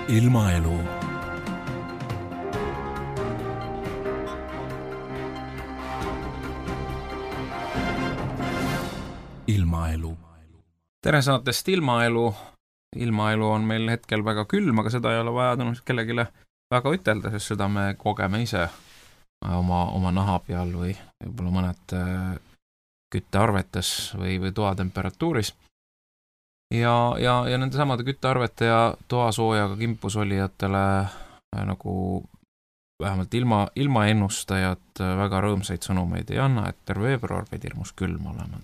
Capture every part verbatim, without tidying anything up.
Ilmaelu. Ilmaelu. Tere saatest Ilmaelu. Ilmaelu on meil hetkel väga külm, aga seda ei ole vaja tõenäoliselt kellegile väga ütelda, sest seda me kogeme ise oma, oma naha peal või võib-olla mõned küttearvetes või, või toatemperatuuris. Ja, ja, ja nende samade küttearvete ja toasoojaga kimpus olijatele nagu vähemalt ilma, ilma ennustajad väga rõõmsaid sõnumeid ei anna, et terve veebruar pidi hirmus külm olema.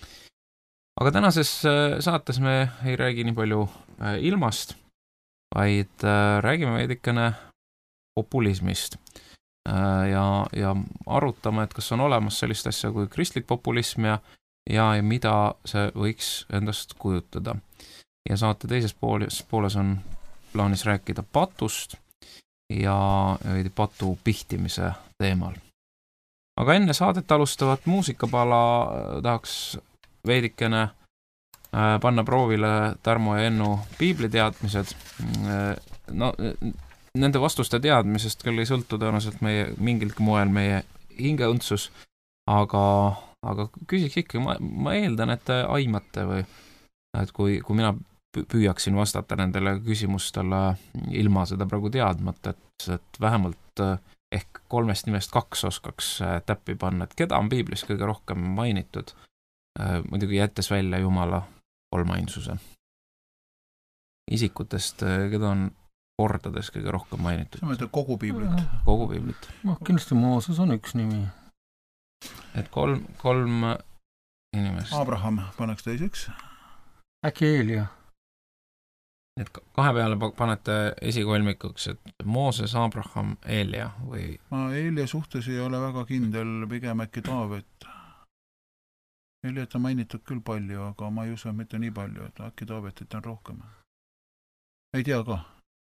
Aga tänases saates me ei räägi nii palju ilmast, vaid räägime veidikene populismist ja, ja arutame, et kas on olemas sellist asja kui kristlik populism ja, ja, ja mida see võiks endast kujutada. Ja saate teises pooles, pooles on plaanis rääkida patust ja veidi patu pihtimise teemal. Aga enne saadet alustavat muusikapala tahaks veidikene panna proovile Tarmo ja Ennu piibliteadmised. No, nende vastuste teadmisest küll ei sõltu tõenäoliselt meie, mingilgi moel meie hingeõndsus, aga, aga küsiks ikka, ma, ma eeldan, et te aimate või et kui, kui mina püüaksin vastata nendele küsimustele ilma seda praegu teadmata, et, et vähemalt ehk kolmest nimest kaks oskaks täppi panna, et keda on piiblis kõige rohkem mainitud, muidugi jättes välja Jumala kolmainsuse. Isikutest, keda on kordades kõige rohkem mainitud? Sa mõtled kogu piiblit? Kogu piiblit. No, kindlasti Mooses on üks nimi. Et kolm, kolm inimest. Abraham paneks teiseks. Äkki Eelia? Et kahe peale panete esikolmikuks, et Mooses, Abraham, Eelia või? Ma Eelia suhtes ei ole väga kindel, pigem äkki Taavet. Eeliat on mainitud küll palju, aga ma ei usu mitte nii palju, et äkki Taavetit on rohkem. Ei tea ka.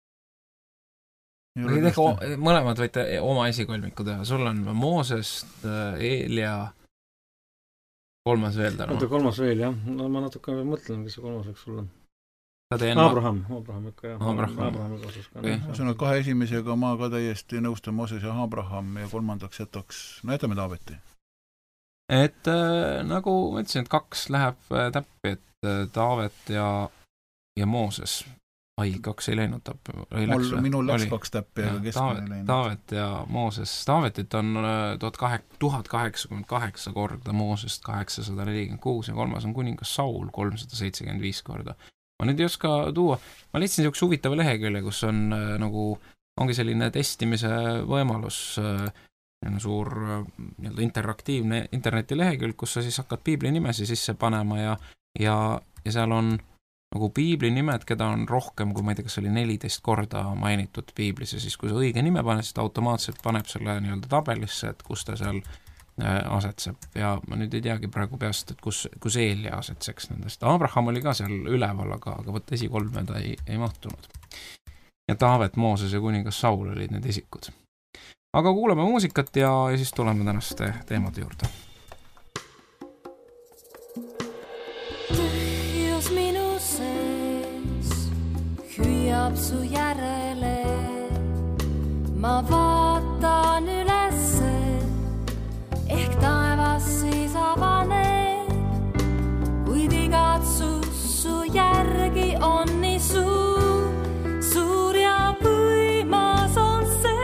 Ei või tehka mõlemad võite oma esikolmiku teha. Sul on Mooses, Eelia, kolmas veel täna. Oota, kolmas veel, jah. No ma natuke mõtlen, kes see kolmas võiks sul on. Enna... Abraham, Abraham ikka, jah. Abraham. Abraham kasus ka. Okay. See on kahe esimesega ma ka täiesti nõustan Mooses ja Abraham ja kolmandaks jätaks, no jätame Taaveti. Et äh, nagu ma ütlesin, et kaks läheb äh, täppi, et äh, Taavet ja, ja Mooses. Ai, kaks ei läinud täppi. Läks, minul läks oli. Kaks täppi, aga keskmine ei läinud. Taavet ja Mooses. Taavetit on tuhat kaheksakümmend kaheksa korda, Moosest kaheksasada nelikümmend kuus ja kolmas on kuningas Saul kolmsada seitsekümmend viis korda. Ma nüüd ei oska tuua. Ma leidsin niisuguse huvitava lehekülje, kus on äh, nagu, ongi selline testimise võimalus äh, suur nii-öelda interaktiivne internetilehekülg, kus sa siis hakkad piibli nimesi sisse panema ja, ja, ja seal on nagu piibli nimed, keda on rohkem, kui ma ei tea, kas oli neliteist korda mainitud piiblis ja siis kui sa õige nime paned, siis ta automaatselt paneb selle nii-öelda tabelisse, et kus ta seal äh, asetseb ja ma nüüd ei teagi praegu peast, et kus, kus Eelia asetseks nendest. Abraham oli ka seal üleval, aga, aga võtta esikolme ta ei, ei mahtunud. Ja Taavet, Mooses ja kuningas Saul olid need isikud. Aga kuulame muusikat ja, ja siis tuleme tänaste teemade juurde. Tühjus minu sees hüüab su järele. Ma vaatan ülesse, ehk taevas siis avaneb, kuid igatsus su järgi on nii suur, suur ja võimas on see.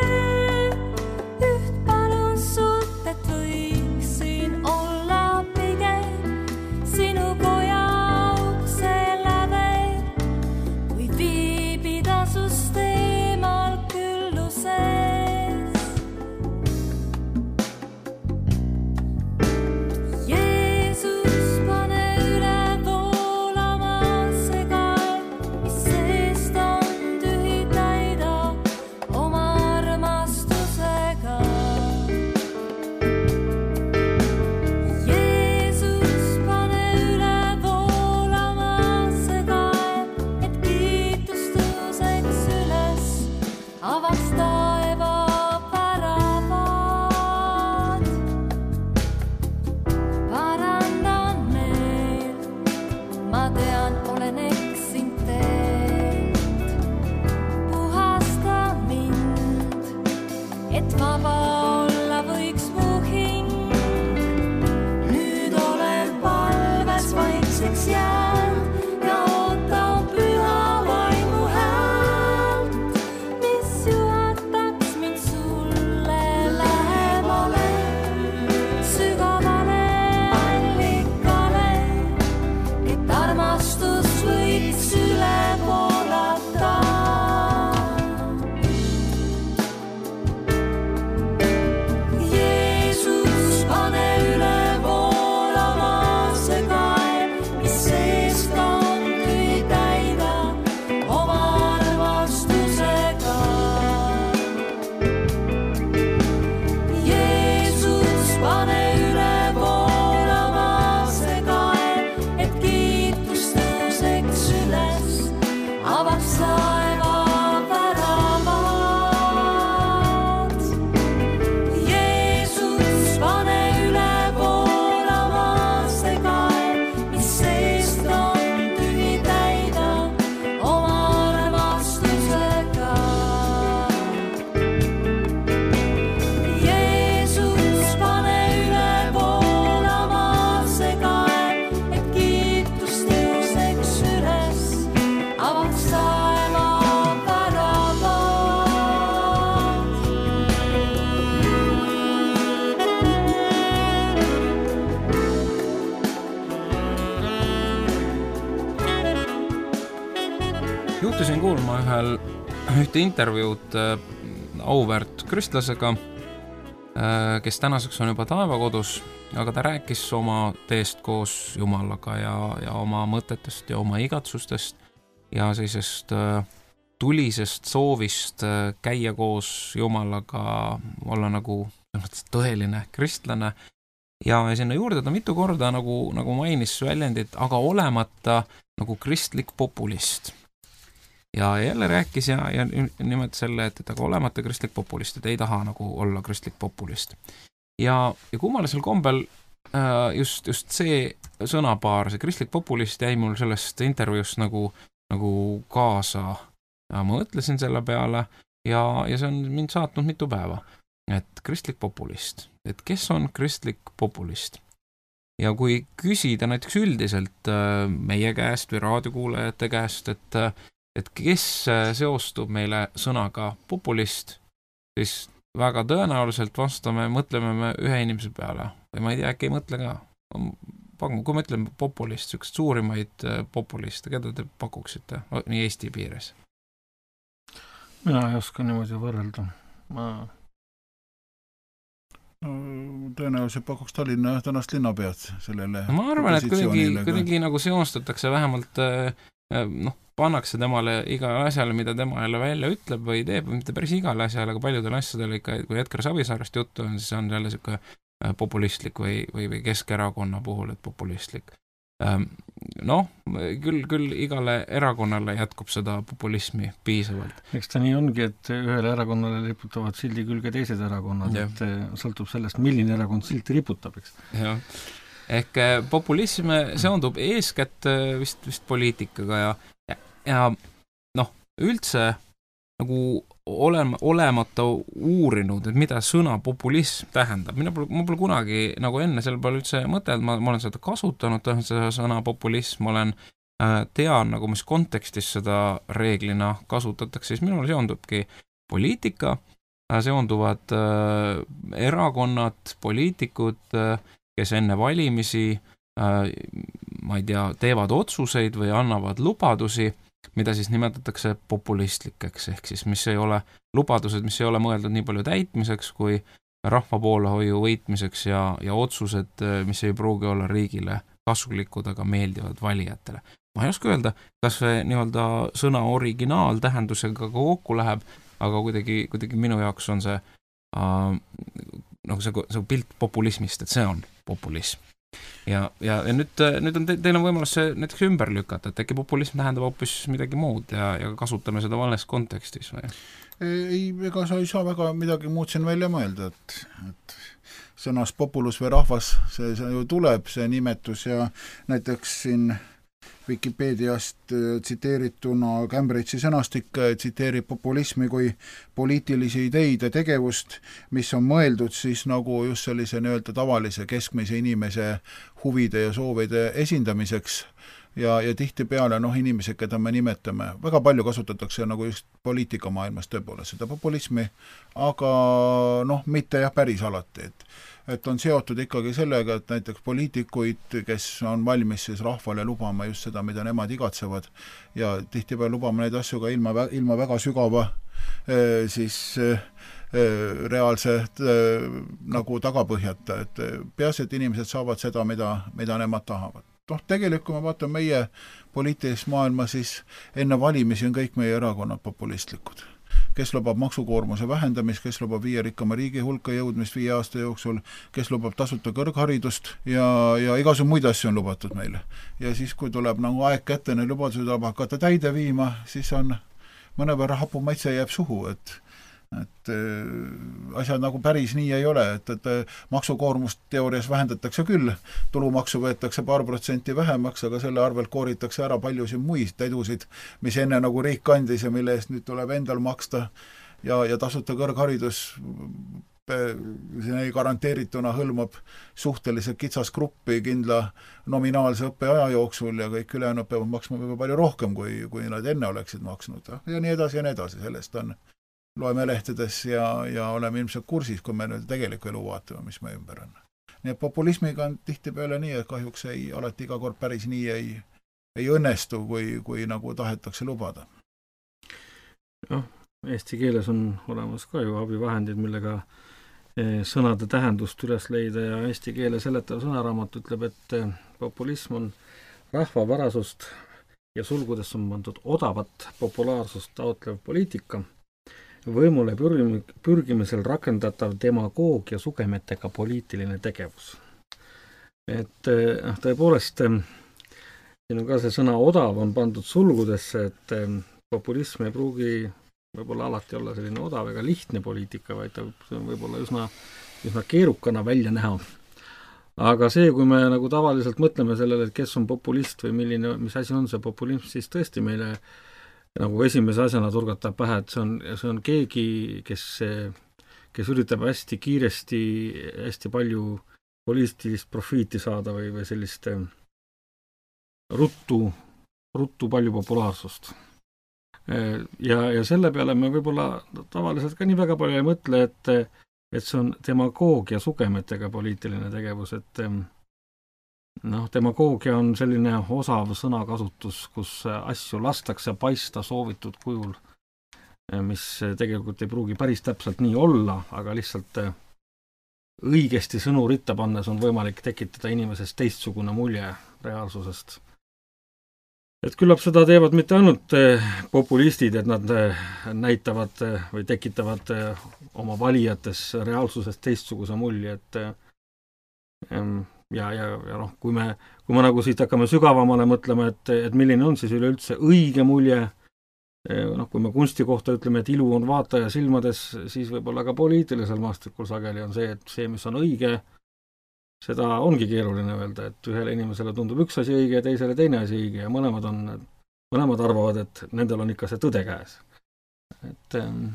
kuulma ühel ühte intervjuud auväärt kristlasega, kes tänaseks on juba taevakodus, aga ta rääkis oma teest koos Jumalaga ja, ja oma mõtetest ja oma igatsustest ja sellisest tulisest soovist käia koos Jumalaga, olla nagu tõeline kristlane. Ja sinna juurde ta mitu korda nagu, nagu mainis väljendit, aga olemata nagu kristlik populist. Ja jälle rääkis ja, ja nimelt selle, et, et aga olemata kristlik populist, et ei taha nagu olla kristlik populist. Ja, ja kummalisel kombel just, just see sõnapaar, see kristlik populist jäi mul sellest intervjuust nagu, nagu kaasa. Ja ma mõtlesin selle peale ja, ja see on mind saatnud mitu päeva. Et kristlik populist, et kes on kristlik populist? Ja kui küsida näiteks üldiselt meie käest või raadiokuulajate käest, et, et kes seostub meile sõnaga populist, siis väga tõenäoliselt vastame, mõtleme me ühe inimese peale. Või ma ei tea, äkki ei mõtle ka. Kui me ütleme populist, sükest suurimaid populiste, keda te pakuksite no, nii Eesti piires? Mina ei oska niimoodi võrrelda. Ma... No, tõenäoliselt pakuks Tallinna tänast linnapead sellele no, ma arvan, et kuidagi, kuidagi nagu seostatakse vähemalt noh, pannakse temale igale asjale, mida tema jälle välja ütleb või teeb, mitte päris igale asjale, aga paljudele asjadele ikka, kui Edgar Savisaarest juttu on, siis on jälle siuke populistlik või, või, või Keskerakonna puhul, et populistlik. Noh, küll, küll igale erakonnale jätkub seda populismi piisavalt. Eks ta nii ongi, et ühele erakonnale riputavad sildi külge teised erakonnad, ja. Et sõltub sellest, milline erakond silti riputab, eks. Jah. Ehk populism seondub eeskätt vist, vist poliitikaga ja, ja, ja noh, üldse nagu olema, olemata uurinud, et mida sõna populism tähendab. Mina pole, ma pole kunagi nagu enne selle peale üldse mõtelnud, ma, ma olen seda kasutanud, seda sõna populism, ma olen äh, tean, nagu mis kontekstis seda reeglina kasutatakse, siis minul seondubki poliitika, äh, seonduvad äh, erakonnad, poliitikud, äh, kes enne valimisi, äh, ma ei tea, teevad otsuseid või annavad lubadusi, mida siis nimetatakse populistlikeks, ehk siis mis ei ole lubadused, mis ei ole mõeldud nii palju täitmiseks kui rahva poolehoiu võitmiseks ja, ja otsused, mis ei pruugi olla riigile kasulikud, aga meeldivad valijatele. Ma ei oska öelda, kas see nii-öelda sõna originaal tähendusega ka kokku läheb, aga kuidagi, kuidagi minu jaoks on see äh, nagu see, see pilt populismist, et see on populism. Ja, ja, ja nüüd, nüüd on te, teil on võimalus see näiteks ümber lükata, et äkki populism tähendab hoopis midagi muud ja, ja kasutame seda vales kontekstis või? Ei, ega sa ei saa väga midagi muud siin välja mõelda, et, et sõnas populus või rahvas, see, see ju tuleb, see nimetus ja näiteks siin Wikipeediast tsiteerituna Cambridge'i sõnastik tsiteerib populismi kui poliitilisi ideid ja tegevust, mis on mõeldud siis nagu just sellise nii-öelda tavalise keskmise inimese huvide ja soovide esindamiseks ja, ja tihtipeale noh, inimesed, keda me nimetame, väga palju kasutatakse nagu just poliitikamaailmas tõepoolest seda populismi, aga noh, mitte jah, päris alati, et et on seotud ikkagi sellega, et näiteks poliitikuid, kes on valmis siis rahvale lubama just seda, mida nemad igatsevad ja tihtipeale lubama neid asju ka ilma, ilma väga sügava siis reaalse nagu tagapõhjata, et peaasi, et inimesed saavad seda, mida, mida nemad tahavad. Noh, tegelikult kui me vaatame meie poliitilist maailma, siis enne valimisi on kõik meie erakonnad populistlikud. Kes lubab maksukoormuse vähendamist, kes lubab viie rikkama riigi hulka jõudmist viie aasta jooksul, kes lubab tasuta kõrgharidust ja, ja igasu muid asju on lubatud meile. Ja siis, kui tuleb nagu aeg kätte, need lubadused tuleb hakata täide viima, siis on mõnevõrra hapu maitse jääb suhu, et et asjad nagu päris nii ei ole, et, et maksukoormust teoorias vähendatakse küll, tulumaksu võetakse paar protsenti vähemaks, aga selle arvelt kooritakse ära paljusid muid edusid, mis enne nagu riik kandis ja mille eest nüüd tuleb endal maksta ja, ja tasuta kõrgharidus see garanteerituna hõlmab suhteliselt kitsas gruppi kindla nominaalse õppeaja jooksul ja kõik ülejäänud peavad maksma väga palju rohkem, kui, kui nad enne oleksid maksnud. Ja nii edasi ja nii edasi, sellest on loeme lehtedes ja, ja oleme ilmselt kursis, kui me nüüd tegelikku elu vaatame, mis me ümber on. Nii et populismiga on tihtipeale nii, et kahjuks ei, alati iga kord päris nii ei, ei õnnestu, kui, kui nagu tahetakse lubada. Jah, eesti keeles on olemas ka ju abivahendid, millega sõnade tähendust üles leida ja eesti keele seletav sõnaraamat ütleb, et populism on rahvavarasust ja sulgudes on pandud odavat populaarsust taotlev poliitika, võimule pürgimisel rakendatav demagoog ja sugemetega poliitiline tegevus. Et tõepoolest, siin on ka see sõna odav on pandud sulgudesse, et populism ei pruugi võib-olla alati olla selline odav ega lihtne poliitika, vaid ta võib-olla üsna, üsna keerukana välja näha. Aga see, kui me nagu tavaliselt mõtleme sellele, et kes on populist või milline, mis asi on see populism, siis tõesti meile nagu esimese asjana turgatab pähe, et see on, see on keegi, kes, kes üritab hästi kiiresti, hästi palju poliitilist profiiti saada või, või sellist ruttu, ruttu palju populaarsust. Ja, ja selle peale me võib-olla tavaliselt ka nii väga palju ei mõtle, et, et see on demagoogia sugemetega poliitiline tegevus, et noh, demagoogia on selline osav sõnakasutus, kus asju lastakse paista soovitud kujul, mis tegelikult ei pruugi päris täpselt nii olla, aga lihtsalt õigesti sõnu ritta pannes on võimalik tekitada inimesest teistsugune mulje reaalsusest. Et küllap seda teevad mitte ainult populistid, et nad näitavad või tekitavad oma valijates reaalsusest teistsuguse mulje, et ja, ja, ja noh, kui me, kui me nagu siit hakkame sügavamale mõtlema, et, et milline on siis üleüldse õige mulje, noh, kui me kunsti kohta ütleme, et ilu on vaataja silmades, siis võib-olla ka poliitilisel maastikul sageli on see, et see, mis on õige, seda ongi keeruline öelda, et ühele inimesele tundub üks asi õige ja teisele teine asi õige ja mõlemad on, mõlemad arvavad, et nendel on ikka see tõde käes. Et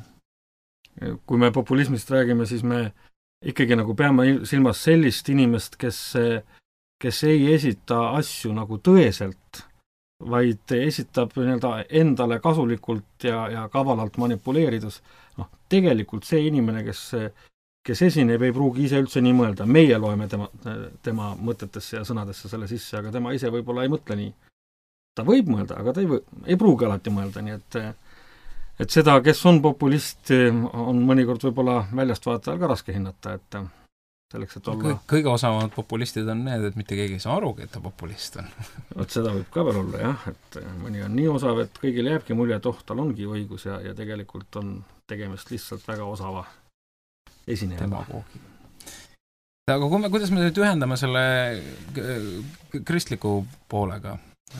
kui me populismist räägime, siis me ikkagi nagu peame silmas sellist inimest, kes, kes ei esita asju nagu tõeselt, vaid esitab nii-öelda endale kasulikult ja, ja kavalalt manipuleerides. Noh, tegelikult see inimene, kes kes esineb, ei pruugi ise üldse nii mõelda. Meie loeme tema, tema mõtetesse ja sõnadesse selle sisse, aga tema ise võib-olla ei mõtle nii. Ta võib mõelda, aga ta ei, või, ei pruugi alati mõelda, nii et, et seda, kes on populist, on mõnikord võib-olla väljast vaatajal ka raske hinnata, et selleks, et olla... Kõige osavamad populistid on need, et mitte keegi ei saa arugi, et ta populist on. Vot seda võib ka veel olla, jah, et mõni on nii osav, et kõigil jääbki mulje, et oh, tal ongi õigus ja, ja tegelikult on tegemist lihtsalt väga osava demagoogi. Aga kui me, kuidas me nüüd ühendame selle kristliku poolega?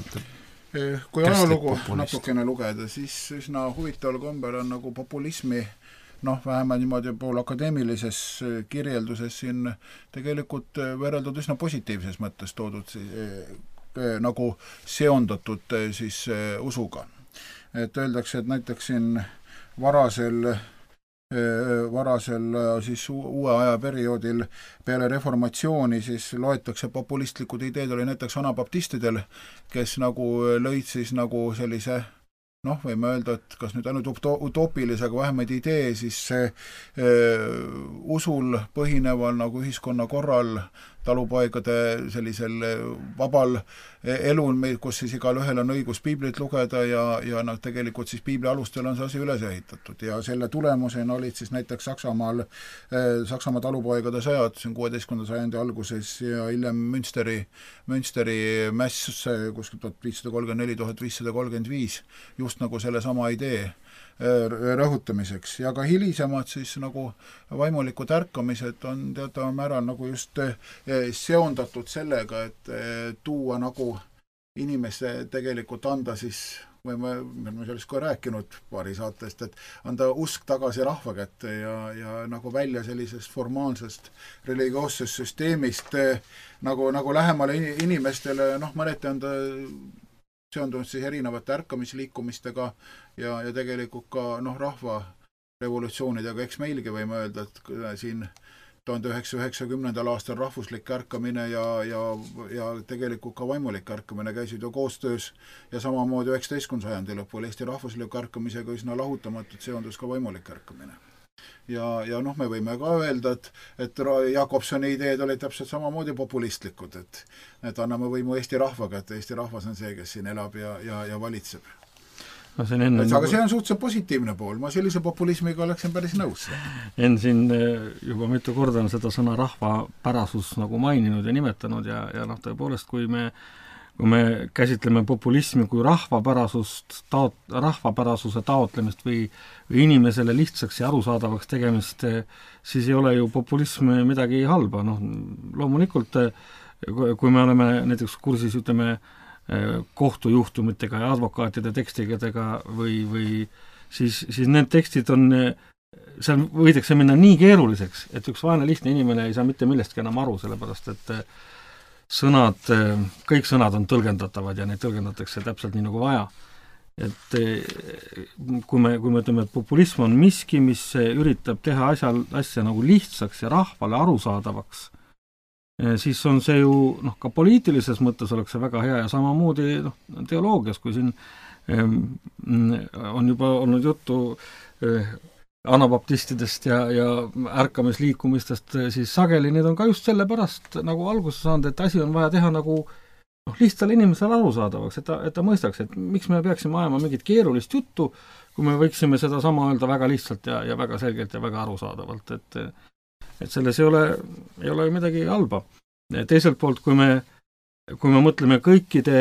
Kui ajalugu natukene lugeda, siis üsna huvitaval kombel on nagu populismi, noh, vähemalt niimoodi pool akadeemilises kirjelduses siin tegelikult võrreldud üsna positiivses mõttes toodud nagu seondatud siis usuga. Et öeldakse, et näiteks siin varasel varasel siis uue aja perioodil peale reformatsiooni siis loetakse populistlikud ideed oli näiteks anabaptistidel, kes nagu lõid siis nagu sellise noh, võime öelda, et kas nüüd ainult utoopilise, aga vähemalt idee siis see äh, usul põhineval nagu ühiskonna korral, talupoegade sellisel vabal elul, kus siis igal ühel on õigus piiblit lugeda ja, ja noh, tegelikult siis piibli alustel on see asi üles ehitatud ja selle tulemusena olid siis näiteks Saksamaal eh, Saksamaa talupoegade sõjad kuueteistkümnenda sajandi alguses ja hiljem Münsteri, Münsteri mäss kuskil tuhat viissada kolmkümmend neli tuhat viissada kolmkümmend viis just nagu selle sama idee rõhutamiseks ja ka hilisemad siis nagu vaimulikud ärkamised on teataval määral nagu just seondatud sellega, et tuua nagu inimese tegelikult anda siis või me, me oleme sellest ka rääkinud paari saatest, et anda usk tagasi rahva kätte ja, ja nagu välja sellisest formaalsest religioossest süsteemist nagu, nagu lähemale inimestele, noh, mõneti on ta seondunud siis erinevate ärkamisliikumistega ja, ja tegelikult ka noh, rahva revolutsioonidega, eks meilgi võime öelda, et siin tuhande üheksasaja üheksakümnendal aastal rahvuslik ärkamine ja, ja, ja tegelikult ka vaimulik ärkamine käisid ju koostöös ja samamoodi üheksateistkümnenda sajandi lõpul Eesti rahvusliku ärkamisega üsna lahutamatult seondus ka vaimulik ärkamine. Ja, ja noh, me võime ka öelda, et, et Jakobsoni ideed olid täpselt samamoodi populistlikud, et, et anname võimu Eesti rahvaga, et Eesti rahvas on see, kes siin elab ja, ja, ja valitseb. no see on enne aga see on suhteliselt positiivne pool, ma sellise populismiga oleksin päris nõus. Enn siin juba mitu korda on seda sõna rahvapärasus nagu maininud ja nimetanud ja, ja noh, tõepoolest, kui me kui me käsitleme populismi kui rahvapärasust, taot, rahvapärasuse taotlemist või, või inimesele lihtsaks ja arusaadavaks tegemist, siis ei ole ju populism midagi halba. Noh, loomulikult, kui me oleme näiteks kursis, ütleme, kohtujuhtumitega ja advokaatide tekstigedega või, või siis, siis need tekstid on, seal võidakse minna nii keeruliseks, et üks vaene lihtne inimene ei saa mitte millestki enam aru, sellepärast et sõnad, kõik sõnad on tõlgendatavad ja neid tõlgendatakse täpselt nii nagu vaja. Et kui me, kui me ütleme, et populism on miski, mis üritab teha asja, asja nagu lihtsaks ja rahvale arusaadavaks, siis on see ju, noh, ka poliitilises mõttes oleks see väga hea ja samamoodi noh, teoloogias, kui siin on juba olnud juttu anabaptistidest ja, ja ärkamisliikumistest, siis sageli need on ka just sellepärast nagu alguse saanud, et asi on vaja teha nagu noh, lihtsale inimesele arusaadavaks, et ta, et ta mõistaks, et miks me peaksime ajama mingit keerulist juttu, kui me võiksime seda sama öelda väga lihtsalt ja, ja väga selgelt ja väga arusaadavalt, et et selles ei ole, ei ole midagi halba. Teiselt poolt, kui me, kui me mõtleme kõikide,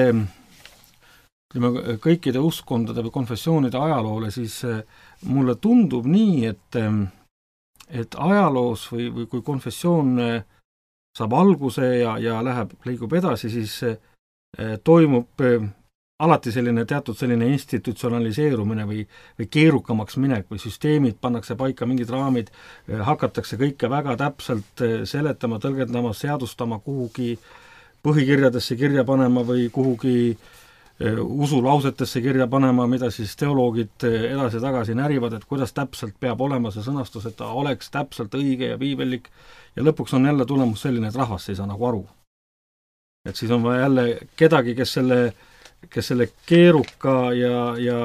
kõikide uskondade või konfessioonide ajaloole, siis mulle tundub nii, et, et ajaloos või, või kui konfessioon saab alguse ja, ja läheb, liigub edasi, siis toimub alati selline teatud selline institutsionaliseerumine või, või keerukamaks minek või süsteemid, pannakse paika mingid raamid, hakatakse kõike väga täpselt seletama, tõlgendama, seadustama kuhugi põhikirjadesse kirja panema või kuhugi usulausetesse kirja panema, mida siis teoloogid edasi-tagasi närivad, et kuidas täpselt peab olema see sõnastus, et ta oleks täpselt õige ja piibellik ja lõpuks on jälle tulemus selline, et rahvas ei saa nagu aru. Et siis on vaja jälle kedagi, kes selle, kes selle keeruka ja, ja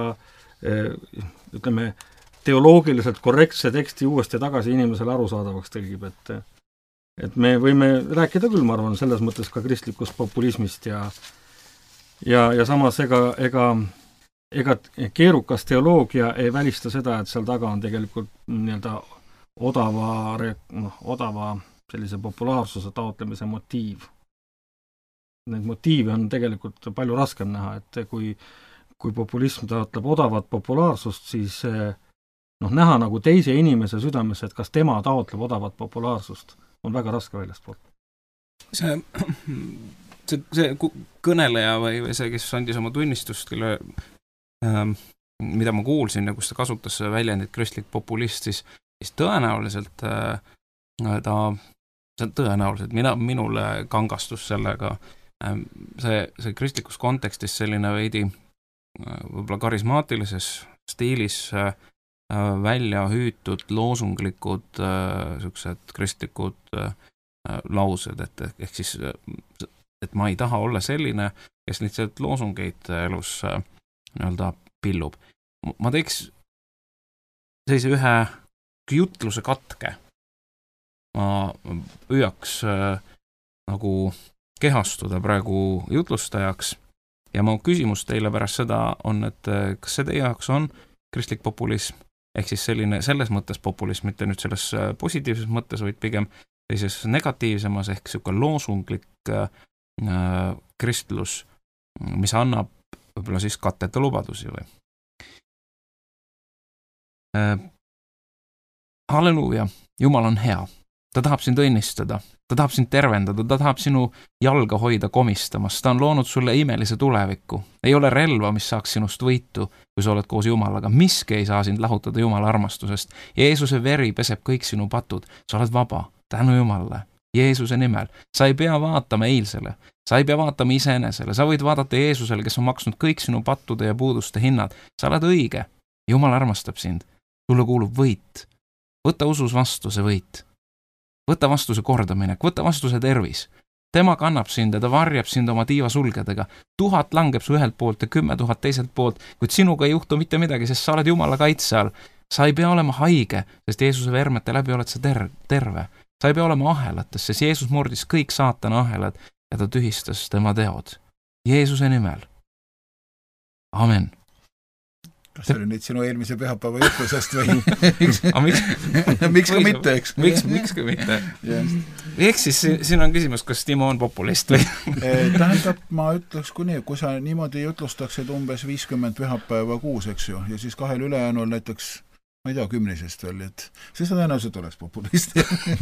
ütleme, teoloogiliselt korrektse teksti uuesti tagasi inimesele arusaadavaks tõlgib, et, et me võime rääkida küll, ma arvan, selles mõttes ka kristlikust populismist ja Ja, ja samas ega, ega, ega keerukas teoloogia ei välista seda, et seal taga on tegelikult nii-öelda odava, noh, odava sellise populaarsuse taotlemise motiiv. Neid motiive on tegelikult palju raskem näha, et kui, kui populism taotleb odavat populaarsust, siis noh, näha nagu teise inimese südamesse, et kas tema taotleb odavat populaarsust, on väga raske väljastpoolt. See see, see kõneleja või, või see, kes andis oma tunnistust, kelle, ähm, mida ma kuulsin ja kus ta kasutas väljendit kristlik populist, siis, siis tõenäoliselt äh, ta, see tõenäoliselt mina, minule kangastus sellega äh, see, see kristlikus kontekstis selline veidi äh, võib-olla karismaatilises stiilis äh, välja hüütud loosunglikud äh, sellised kristlikud äh, laused, et ehk siis et ma ei taha olla selline, kes lihtsalt loosungeid elus äh, nii-öelda pillub. Ma teeks sellise ühe jutluse katke. Ma püüaks äh, nagu kehastuda praegu jutlustajaks ja mu küsimus teile pärast seda on, et äh, kas see teie jaoks on kristlik populism, ehk siis selline selles mõttes populism, mitte nüüd selles äh, positiivses mõttes, vaid pigem teises negatiivsemas ehk selline loosunglik äh, kristlus, mis annab võib-olla siis katteta lubadusi või. Äh, halleluuja, Jumal on hea. Ta tahab sind õnnistada, ta tahab sind tervendada, ta tahab sinu jalga hoida komistamas, ta on loonud sulle imelise tuleviku. Ei ole relva, mis saaks sinust võitu, kui sa oled koos Jumalaga. Miski ei saa sind lahutada Jumala armastusest. Jeesuse veri peseb kõik sinu patud. Sa oled vaba, tänu Jumalale. Jeesuse nimel. Sa ei pea vaatama eilsele, sa ei pea vaatama iseenesele, sa võid vaadata Jeesusele, kes on maksnud kõik sinu pattude ja puuduste hinnad. Sa oled õige, Jumal armastab sind, sulle kuulub võit. Võta usus vastu see võit. Võta vastu see kordaminek, võta vastu see tervis. Tema kannab sind ja ta varjab sind oma tiiva sulgedega. Tuhat langeb su ühelt poolt ja kümme tuhat teiselt poolt, kuid sinuga ei juhtu mitte midagi, sest sa oled Jumala kaitse all. Sa ei pea olema haige, sest Jeesuse vermete läbi oled sa ter- terve. Sa ei pea olema ahelates, sest Jeesus murdis kõik saatana ahelad ja ta tühistas tema teod. Jeesuse nimel. Amen. kas see oli nüüd sinu eelmise pühapäeva jutlusest või? Aga miks? miks ka mitte, eks? Miks, miks ka mitte? Ehk siis siin on küsimus, kas Timo on populist või? Tähendab, ma ütleks kui nii, kui sa niimoodi jutlustaksid umbes viiskümmend pühapäeva kuus, eks ju, ja siis kahel ülejäänul näiteks ma ei tea, kümnisest veel, et siis ta tõenäoliselt oleks populist.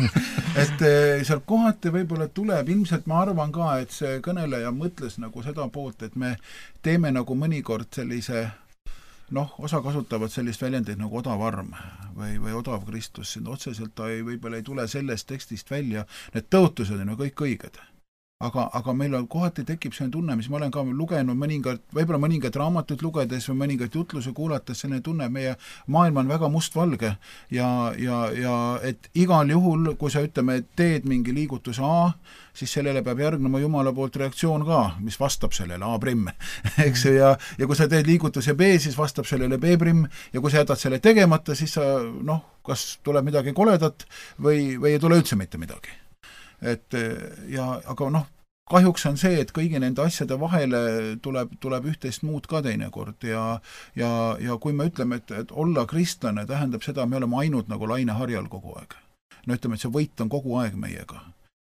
et seal kohati võib-olla tuleb, ilmselt ma arvan ka, et see kõneleja mõtles nagu seda poolt, et me teeme nagu mõnikord sellise noh, osa kasutavad sellist väljendit nagu odav arm või, või odav Kristus, siin otseselt ta ei, võib-olla ei tule sellest tekstist välja, need tõotused on ju kõik õiged. Aga, aga meil on kohati tekib selline tunne, mis ma olen ka lugenud mõningad, võib-olla mõningad raamatud lugedes või mõningad jutluse kuulates, selline tunne, meie maailm on väga mustvalge ja, ja, ja et igal juhul, kui sa ütleme, et teed mingi liigutuse A, siis sellele peab järgnema Jumala poolt reaktsioon ka, mis vastab sellele A primm, eks ju, ja, ja kui sa teed liigutuse B, siis vastab sellele B primm, ja kui sa jätad selle tegemata, siis sa, noh, kas tuleb midagi koledat või, või ei tule üldse mitte midagi. Et ja, aga noh, kahjuks on see, et kõigi nende asjade vahele tuleb, tuleb üht-teist muud ka teinekord ja, ja, ja kui me ütleme, et, et olla kristlane tähendab seda, me oleme ainult nagu laineharjal kogu aeg. No ütleme, et see võit on kogu aeg meiega.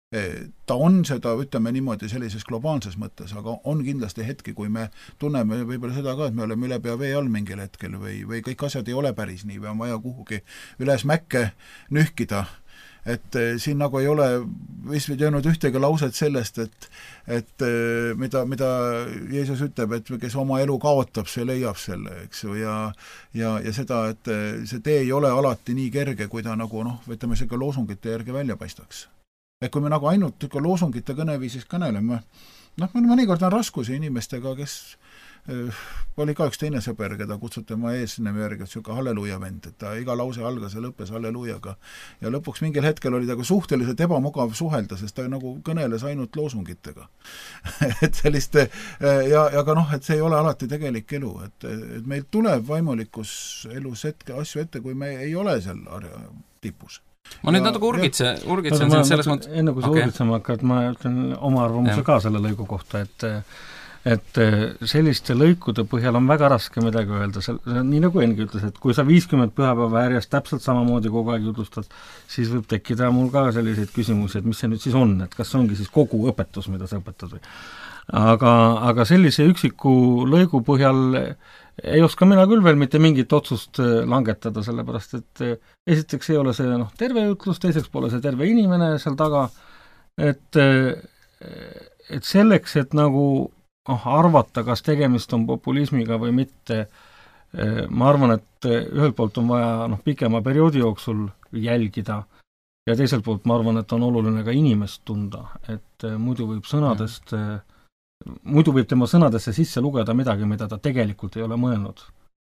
Ta on seda, ütleme niimoodi, sellises globaalses mõttes, aga on kindlasti hetki, kui me tunneme võib-olla seda ka, et me oleme üle pea vee all mingil hetkel või, või kõik asjad ei ole päris nii või on vaja kuhugi üles mäkke nühkida. Et siin nagu ei ole vist öelnud ühtegi lauset sellest, et, et mida, mida Jeesus ütleb, et kes oma elu kaotab, see leiab selle, eks ju, ja, ja, ja seda, et see tee ei ole alati nii kerge, kui ta nagu, noh, võtame sellega loosungite järgi välja paistaks. Et kui me nagu ainult loosungite kõneviisis kõneleme, noh, mõnikord on raskusi inimestega, kes äh, oli ka üks teine sõber, keda kutsuti ma eesnime järgi, et selline halleluuja vend, et ta iga lause algas ja lõppes halleluujaga. Ja lõpuks mingil hetkel oli ta ka suhteliselt ebamugav suhelda, sest ta nagu kõneles ainult loosungitega. et selliste, ja, ja ka noh, et see ei ole alati tegelik elu, et, et meil tuleb vaimulikus elus hetke asju ette, kui me ei ole seal tipus. Ma nüüd natuke urgitse, urgitsen siin selles mõttes... Enne kui sa okay. urgitsema hakkad, ma ütlen oma arvamuse ja. Ka selle lõigu kohta, et et selliste lõikude põhjal on väga raske midagi öelda. See on nii nagu Engi ütles, et kui sa viiskümmend pühapäeva järjest täpselt samamoodi kogu aeg jutlustad, siis võib tekkida mul ka selliseid küsimusi, et mis see nüüd siis on, et kas see ongi siis kogu õpetus, mida sa õpetad või. Aga, aga sellise üksiku lõigu põhjal ei oska mina küll veel mitte mingit otsust langetada, sellepärast et esiteks ei ole see noh, terve jutlus, teiseks pole see terve inimene seal taga, et, et selleks, et nagu oh, arvata, kas tegemist on populismiga või mitte, ma arvan, et ühelt poolt on vaja noh, pikema perioodi jooksul jälgida ja teiselt poolt ma arvan, et on oluline ka inimest tunda, et muidu võib sõnadest mm. muidu võib tema sõnadesse sisse lugeda midagi, mida ta tegelikult ei ole mõelnud.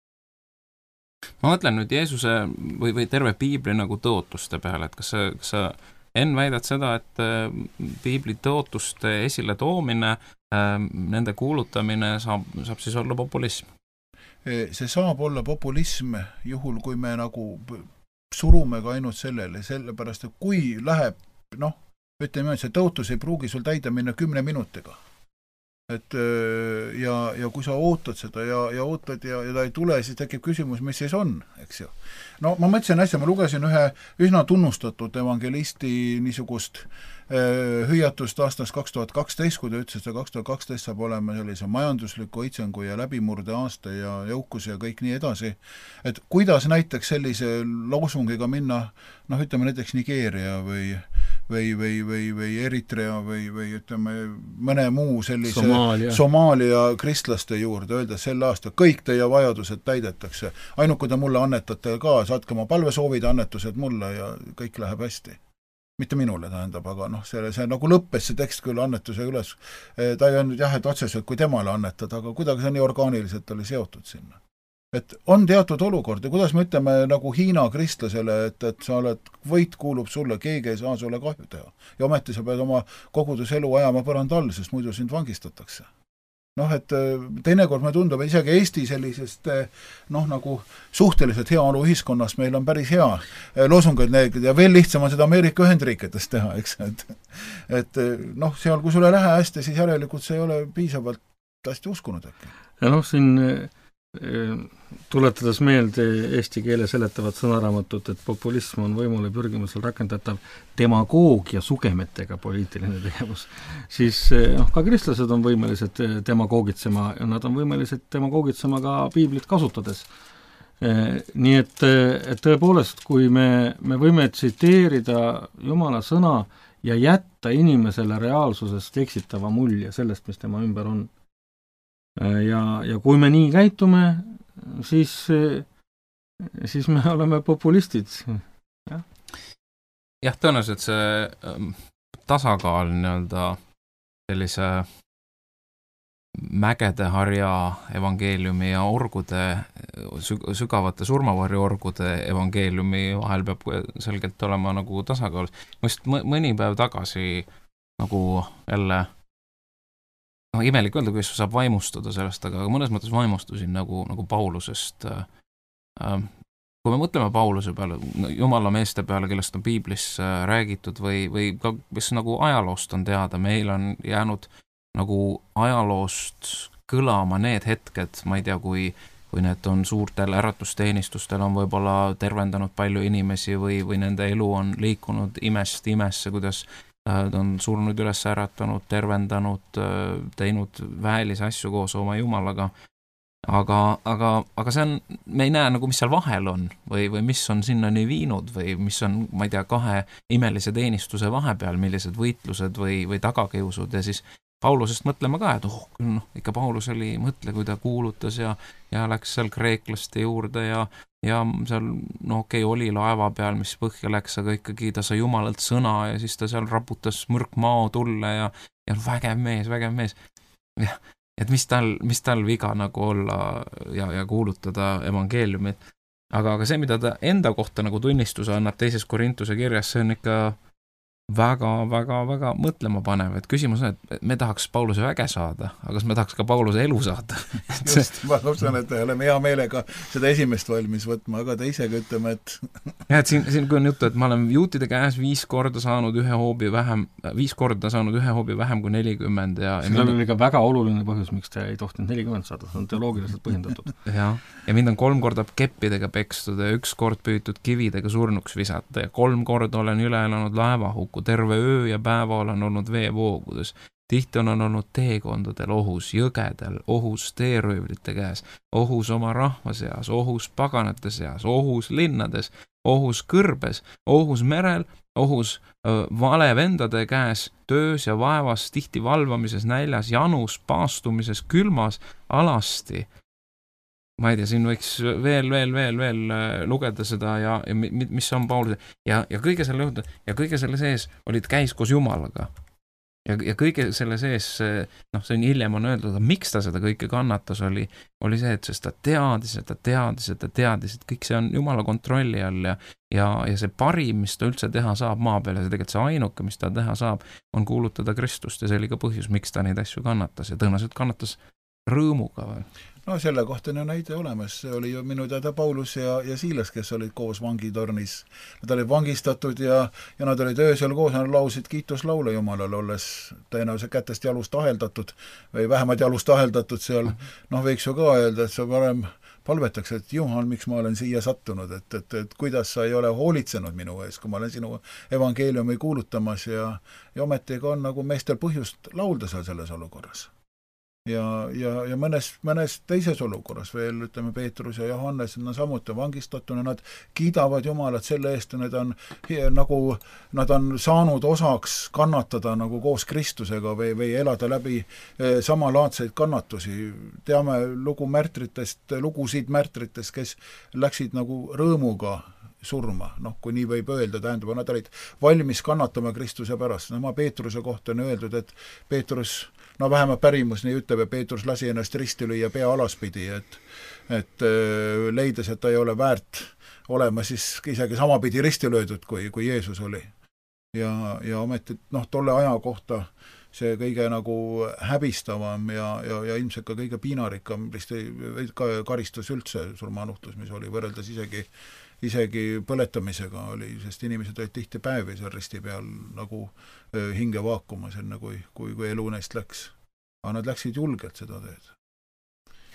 Ma mõtlen nüüd Jeesuse või, või terve piibli nagu tõotuste peale, et kas sa, kas sa Enn väidad seda, et piibli tõotuste esile toomine, nende kuulutamine saab, saab siis olla populism? See saab olla populism juhul, kui me nagu surume ka ainult sellele, sellepärast, et kui läheb, noh, ütleme, et see tõotus ei pruugi sul täida minna kümne minutiga. Et ja, ja kui sa ootad seda ja, ja ootad ja, ja ta ei tule, siis tekib küsimus, mis siis on, eks ju. No ma mõtlesin asja, ma lugesin ühe üsna tunnustatud evangelisti niisugust äh, hüüatust aastast kaks tuhat kaksteist, kui ta ütles, et see kaks tuhat kaksteist saab olema sellise majandusliku õitsengu ja läbimurde aasta ja jõukus ja kõik nii edasi. Et kuidas näiteks sellise loosungiga minna, noh ütleme näiteks Nigeeria või või, või, või, või Eritrea või, või ütleme mõne muu sellise Somaalia, Somaalia kristlaste juurde, öelda sel aasta kõik teie vajadused täidetakse. Ainult kui te mulle annetate ka, saatke oma palvesoovid, annetused mulle ja kõik läheb hästi. Mitte minule tähendab, aga noh, see, see nagu lõppes see tekst küll annetuse üles. Ta ei öelnud jah, et otseselt kui temale annetada, aga kuidagi see nii orgaaniliselt oli seotud sinna. Et on teatud olukord ja kuidas me ütleme nagu Hiina kristlasele, et, et sa oled, võit kuulub sulle, keegi ei saa sulle kahju teha. Ja ometi sa pead oma koguduselu ajama põrand all, sest muidu sind vangistatakse. Noh, et teinekord me tundub, isegi Eesti sellisest noh, nagu suhteliselt heaolu ühiskonnas meil on päris hea loosungad ja veel lihtsam on seda Ameerika Ühendriikides teha, eks, et, et noh, seal kui sulle lähe hästi, siis järelikult see ei ole piisavalt hästi uskunud äkki. Ja noh, siin tuletades meelde eesti keele seletavat sõnaraamatut, et populism on võimule pürgimusel rakendatav demagoogia sugemetega poliitiline tegevus, siis noh, ka kristlased on võimelised demagoogitsema ja nad on võimelised demagoogitsema ka piiblit kasutades. Nii et, et tõepoolest, kui me, me võime tsiteerida Jumala sõna ja jätta inimesele reaalsusest eksitava mulje sellest, mis tema ümber on. Ja, ja kui me nii käitume, siis, siis me oleme populistid. Jah, jah, tõenäoliselt see tasakaal nii-öelda sellise mägede harja evangeeliumi ja orgude, sügavate surmavarju orgude evangeeliumi vahel peab selgelt olema nagu tasakaal. Mõist mõni päev tagasi nagu jälle no imelik öelda, kuidas saab vaimustuda sellest, aga mõnes mõttes vaimustusin nagu, nagu Paulusest. Kui me mõtleme Pauluse peale, Jumala meeste peale, kellest on piiblis räägitud või, või ka, mis nagu ajaloost on teada, meil on jäänud nagu ajaloost kõlama need hetked, ma ei tea, kui, kui need on suurtel äratusteenistustel on võib-olla tervendanud palju inimesi või, või nende elu on liikunud imest imesse, kuidas ta on surnud üles äratanud, tervendanud, teinud väelisi asju koos oma Jumalaga, aga, aga, aga see on, me ei näe nagu, mis seal vahel on või, või mis on sinnani viinud või mis on, ma ei tea, kahe imelise teenistuse vahepeal, millised võitlused või, või tagakiusud ja siis Paulusest mõtleme ka, et oh, noh, ikka Paulus oli, mõtle, kui ta kuulutas ja, ja läks seal kreeklaste juurde ja, ja seal, no okei, okay, oli laeva peal, mis põhja läks, aga ikkagi ta sai Jumalalt sõna ja siis ta seal raputas mõrk mao tulle ja, ja vägev mees, vägev mees. Ja, et mis tal, mis tal viga nagu olla ja, ja kuulutada evangeeliumit. Aga, aga see, mida ta enda kohta nagu tunnistuse annab teises Korintuse kirjas, see on ikka väga, väga, väga mõtlema panev, et küsimus on, et me tahaks Pauluse väge saada, aga kas me tahaks ka Pauluse elu saada? Just, ma usun, et oleme hea meelega seda esimest valmis võtma, aga teisega ütleme, et jah, et siin, siin kui on juttu, et ma olen juutide käes viis korda saanud ühe hoobi vähem, viis korda saanud ühe hoobi vähem kui nelikümmend ja see on ikka väga oluline põhjus, miks te ei tohtinud nelikümmend saada, see on teoloogiliselt põhjendatud. Ja, ja mind on kolm korda keppidega pekstud ja üks kord püütud kividega surnuks visata ja kolm korda olen üle elanud laevahuku, terve öö ja päeva olen olnud veevoogudes. Tihti on olnud teekondadel ohus, jõgedel, ohus teeröövlite käes, ohus oma rahva seas, ohus paganate seas, ohus linnades, ohus kõrbes, ohus merel, ohus öö, valevendade käes, töös ja vaevas, tihti valvamises, näljas, janus, paastumises, külmas, alasti. Ma ei tea, siin võiks veel, veel, veel, veel lugeda seda ja, ja mis on Pauluse ja, ja kõige selle juurde ja kõige selle sees olid käis koos Jumalaga ja, ja kõige selle sees, noh, see on hiljem on öeldud, aga miks ta seda kõike kannatas, oli, oli see, et sest ta teadis, et ta teadis, et ta teadis, et kõik see on Jumala kontrolli all ja, ja, ja see parim, mis ta üldse teha saab maa peal ja see tegelikult see ainuke, mis ta teha saab, on kuulutada Kristust ja see oli ka põhjus, miks ta neid asju kannatas ja tõenäoliselt kannatas rõõmuga või? No selle kohta on näide olemas, see oli ju minu teada Paulus ja, ja Siilas, kes olid koos vangitornis. Nad olid vangistatud ja, ja nad olid öösel koos, nad laulsid kiituslaule Jumalale, olles tõenäoliselt kätest jalust aheldatud või vähemalt jalust aheldatud seal. Noh, võiks ju ka öelda, et sa varem palvetaks, et Jumal, miks ma olen siia sattunud, et, et, et kuidas sa ei ole hoolitsenud minu ees, kui ma olen sinu evangeeliumi kuulutamas ja, ja ometigi on nagu meestel põhjust laulda seal selles olukorras. Ja, ja, ja mõnes, mõnes teises olukorras veel, ütleme, Peetrus ja Johannes on samuti vangistatuna, nad kiidavad Jumalat selle eest, nad on, nagu, nad on saanud osaks kannatada nagu koos Kristusega või, või elada läbi samalaadseid kannatusi. Teame lugu märtritest, lugusid märtritest, kes läksid nagu rõõmuga surma, noh, kui nii võib öelda, tähendab, nad olid valmis kannatama Kristuse pärast. Nama Peetruse kohta on öeldud, et Peetrus, no vähemalt pärimus nii ütleb, et Peetrus lasi ennast risti lüüa pea alaspidi, et, et leides, et ta ei ole väärt olema siis isegi samapidi risti löödud, kui, kui Jeesus oli. Ja, ja ometi, noh, tolle aja kohta see kõige nagu häbistavam ja, ja, ja ilmselt ka kõige piinarikkam karistus üldse surmanuhtlus, mis oli võrreldes isegi isegi põletamisega oli, sest inimesed olid tihti päevi seal risti peal nagu hinge vaakumas, enne kui, kui, kui elu neist läks. Aga nad läksid julgelt seda teed.